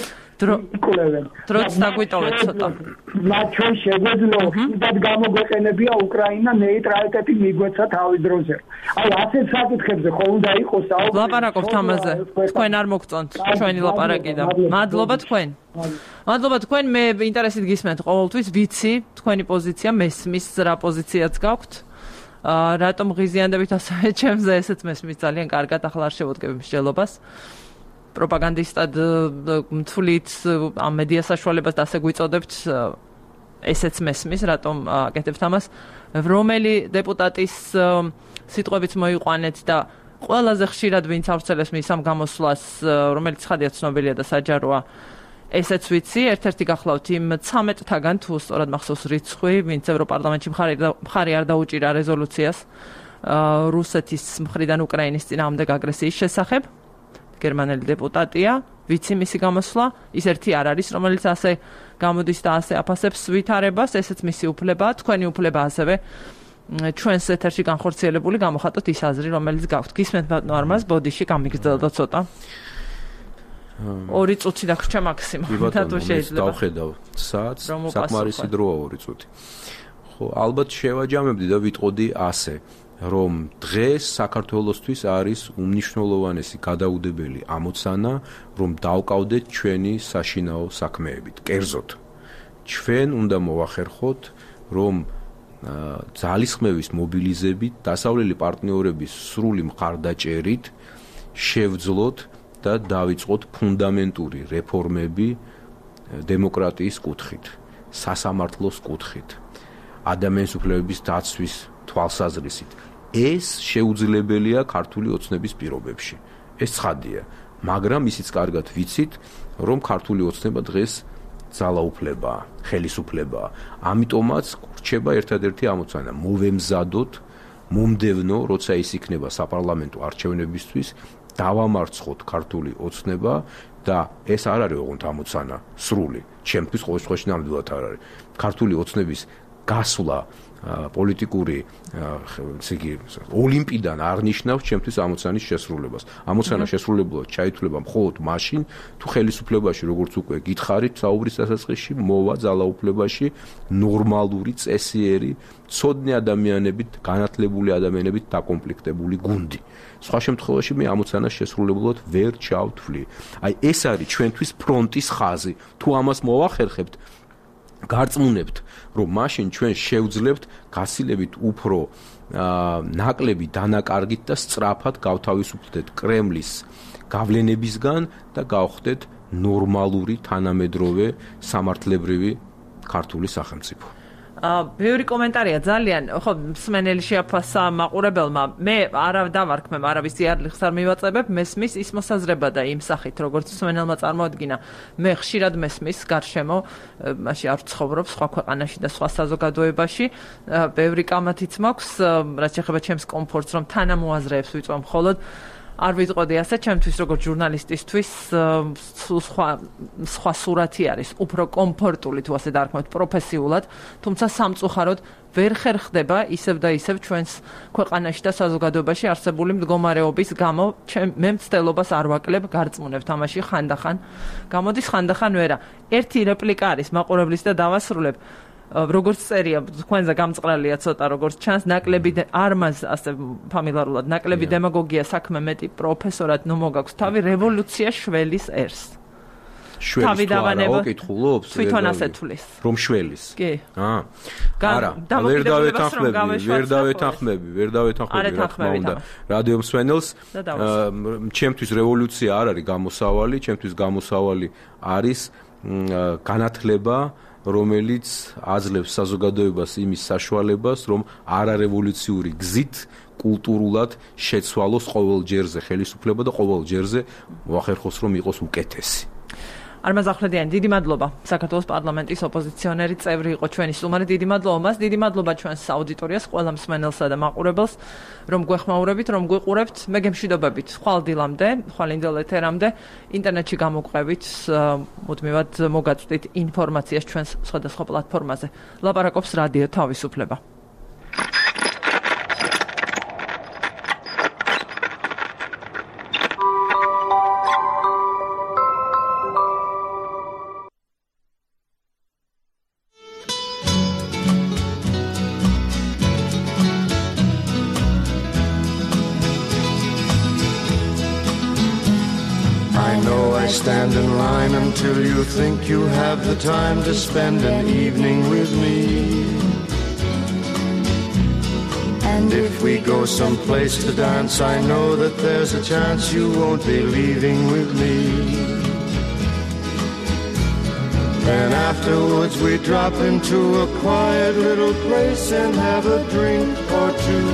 დროც დაგვიტოვეთ ცოტა. მათ ჩვენ შეგვეძლო ხიდად გამოგვეყენებია უკრაინა ნეიტრალიტეტი მიგვეცა თავის დროზე. აი ასეთ საკითხებზე ხო უნდა იყოს საუბარი. ლაპარაკობთ ამაზე. თქვენ არ მოგწონთ ჩვენი ლაპარაკი და მადლობა თქვენ. მადლობა თქვენ, მე ინტერესით გისმენთ ყოველთვის, ვიცი თქვენი პოზიცია, მესმის რა პოზიციაც გაქვთ. რატომ ღიზიანდებით ასევე ჩემზე ესეც მესმის ძალიან კარგად, ახლა არ შევოდგები მსჯელობას. პროპაგანდისტად მთვლით ამ მედია საშუალებას და ასე გვიწოდებთ, ესეც მესმის, რატომ აკეთებთ ამას. რომელი დეპუტატის სიტყვებიც მოიყვანეთ და ყველაზე ხშირად ვინც ავრცელებს მის ამ გამოსვლას, რომელიც ცხადია ცნობილია და საჯაროა. ესეც ვიცი, ერთ-ერთი გახლავთ იმ 13-თაგან თუ სწორად მახსოვს რიცხვი, ვინც ევროპარლამენტში მხარი არ დაუჭირა რეზოლუციას რუსეთის მხრიდან უკრაინის წინააღმდეგ აგრესიის შესახებ. გერმანელი დეპუტატია, ვიცი მისი გამოსვლა, ის ერთი არ არის, რომელიც ასე გამოდის და ასე აფასებს ვითარებას, ესეც მისი უფლებაა, თქვენი უფლება ასევე ჩვენს ეთერში განხორციელებული გამოხატოთ ის აზრი, რომელიც გაქვთ. გისმენთ ბატონო არმაზ, ბოდიში გამიგრძელდა ცოტა. 2 წუთი დაგვრჩა მაქსიმუმ. თათო შეიძლება. დავხედავ საათს, საკმარისი დროა 2 წუთი. ხო, ალბათ შევაჯამებდი და ვიტყოდი ასე, რომ დღეს საქართველოსთვის არის უმნიშვნელოვანესი გადაუდებელი ამოცანა, რომ დავკავდეთ ჩვენი საშინაო საქმეებით. კერძოდ, ჩვენ უნდა მოვახერხოთ, რომ ძალისხმევის მობილიზებით, დასავლელი პარტნიორების სრული მხარდაჭერით შევძლოთ და დავიწყოთ ფუნდამენტური რეფორმები დემოკრატიის კუთხით, სასამართლოს კუთხით, ადამიანის უფლებების დაცვის თვალსაზრისით. ეს შეუძლებელია ქართული ოცნების პირობებში. ეს ცხადია, მაგრამ ისიც კარგად ვიცით, რომ ქართული ოცნება დღეს ძალაუფლებაა, ხელისუფლებაა. ამიტომაც რჩება ერთადერთი ამოცანა, მოვემზადოთ მომდევნო, როცა ის იქნება საპარლამენტო არჩევნებისთვის, დავამარცხოთ ქართული ოცნება და ეს არ არის ოღონდ ამოცანა სრული, ჩემთვის ყოველ შემთხვევაში ნამდვილად არ არის. ქართული ოცნების გასვლა პოლიტიკური ოლიმპიდან არ ნიშნავს ჩემთვის ამოცანის შესრულებას. ამოცანა შესრულებულად ჩაითვლება მხოლოდ მაშინ, თუ ხელისუფლებაში, როგორც უკვე გითხარით, საუბრის დასაწყისში მოვა ძალაუფლებაში ნორმალური, წესიერი, ცოდნე ადამიანებით, განათლებული ადამიანებით დაკომპლექტებული გუნდი. სხვა შემთხვევაში მე ამოცანას შესრულებულად ვერ ჩავთვლი. აი ეს არის ჩვენთვის ფრონტის ხაზი. თუ ამას მოვახერხებთ, გარწმუნებთ, რომ მაშინ ჩვენ შევძლებთ გასილებით უფრო ნაკლები დანაკარგით და სწრაფად გავთავისუფლდეთ კრემლის გავლენებისგან და გავხდეთ ნორმალური თანამედროვე სამართლებრივი ქართული სახელმწიფო. ბევრი კომენტარია ძალიან, ხო, მსმენელი შეაფასა მაყურებელმა. მე არ დავარქმევ, არავის იარლიხს არ მივაწებებ, მესმის ის მოსაზრება და იმ სახით, როგორც მსმენელმა წარმოადგინა. მე ხშირად მესმის გარშემო, მაშინ არ ცხოვრობ სხვა ქვეყანაში და სხვა საზოგადოებაში. ბევრი კამათიც მაქვს, რაც შეეხება ჩემს კომფორტს, რომ თანამოაზრეებს ვიწვა მხოლოდ. არ ვიტყოდი ასე, ჩემთვის როგორც ჟურნალისტისთვის სხვა სურათი არის, უფრო კომფორტული თუ ასე დარქმევთ პროფესიულად, თუმცა სამწუხაროდ ვერ ხერხდება ისევ და ისევ ჩვენს ქვეყანაში და საზოგადოებაში არსებული მდგომარეობის გამო, მე მცდელობას არ ვაკლებ, გარწმუნებ თამაში ხანდახან, გამოდის ხანდახან ვერა. ერთი რეპლიკა არის მაყურებლის და დავასრულებ. როგორც წერია თქვენზე გამწყრალია ცოტა როგორც ჩანს ნაკლები არ მას ასე ფამილარულად ნაკლები დემაგოგია საქმე მეტი პროფესორად ნუ მოგაქვს თავი რევოლუცია შველის ერს შველის თვარა კითხულობს თვითონ ასე თulis რომ შველის კი არა ვერ დავეთანხმები რა თქმა უნდა რადიო მსმენელს ჩემთვის რევოლუცია არ არის გამოსავალი ჩემთვის გამოსავალი არის განათლება რომელიც აძლევს საზოგადოებას იმის საშუალებას რომ არარევოლუციური გზით კულტურულად შეცვალოს ყოველ ჯერზე ხელისუფლება და ყოველ ჯერზე მოახერხოს რომ იყოს უკეთესი Armaz Ahmedyan, დიდი მადლობა. საქართველოს პარლამენტის ოპოზიციონერი წევრი იყო ჩვენი სტუმარი. დიდი მადლობა მას, დიდი მადლობა ჩვენს აუდიტორიას, ყველა მსმენელსა და მაყურებელს, რომ გვეხმაურებით, რომ გვიყურებთ. მე გემშვიდობებით. ხვალ დილამდე, ხვალ ინდელ ეთერამდე, ინტერნეტში გამოგვყევით, მუდმივად მოგაწვდით ინფორმაციას ჩვენს სხვადასხვა პლატფორმაზე. ლაპარაკობს რადიო თავისუფლება. Stand in line until you think you have the time to spend an evening with me. And if we go someplace to dance, I know that there's a chance you won't be leaving with me. Then afterwards we drop into a quiet little place and have a drink or two.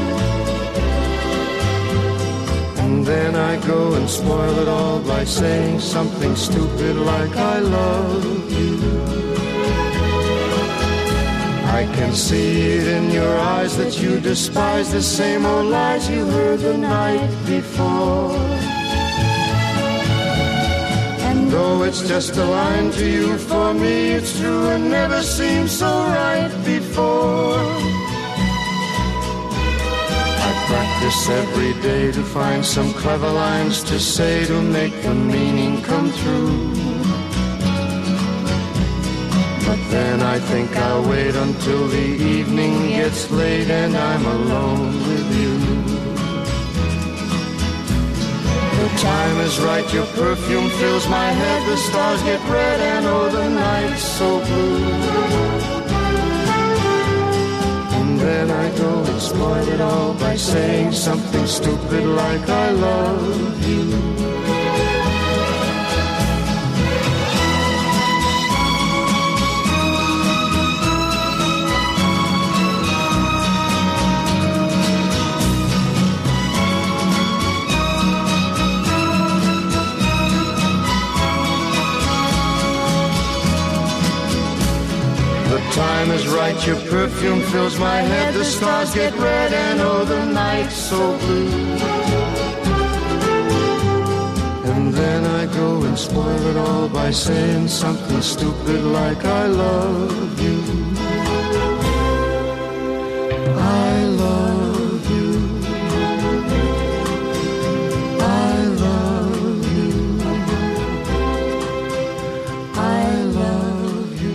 And then I go and spoil it all by saying something stupid like I love you. I can see it in your eyes that you despise the same old lies you heard the night before. And though it's just a line to you, for me it's true and never seemed so right before. Practice every day to find some clever lines to say to make the meaning come true. But then I think I'll wait until the evening gets late and I'm alone with you. The time is right, your perfume fills my head, the stars get red and oh the night's so blue. Then I go and spoil it all by saying something stupid like I love you. Time is right, your perfume fills my head, the stars get red and oh the night's so blue. And then I go and spoil it all by saying something stupid like I love you. I love you. I love you. I love you.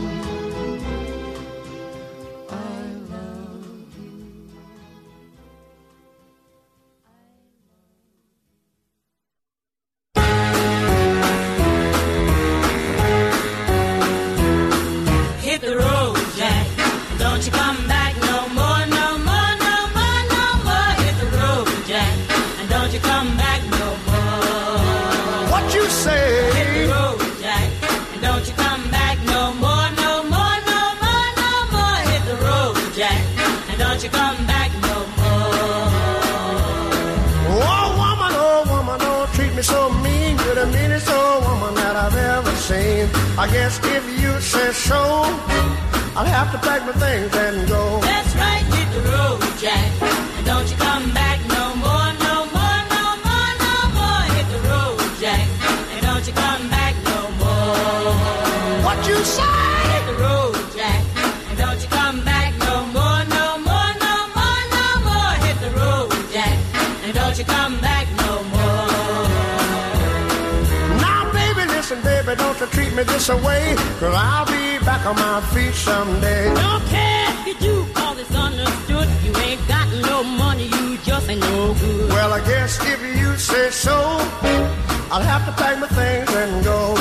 I guess if you say so, I'll have to pack my things and go. That's right, hit the road, Jack, and don't you come back no more, no more, no more, no more. Hit the road, Jack, and don't you come back no more. What you say? Hit the road, Jack, and don't you come back no more, no more, no more, no more. Hit the road, Jack, and don't you come back no more. Now, baby, listen, baby, don't you treat me this way, 'cause I'll be back on my feet someday. Don't care if you do, cause it's understood. You ain't got no money, you just ain't no good. Well, I guess if you say so, I'll have to pack my things and go.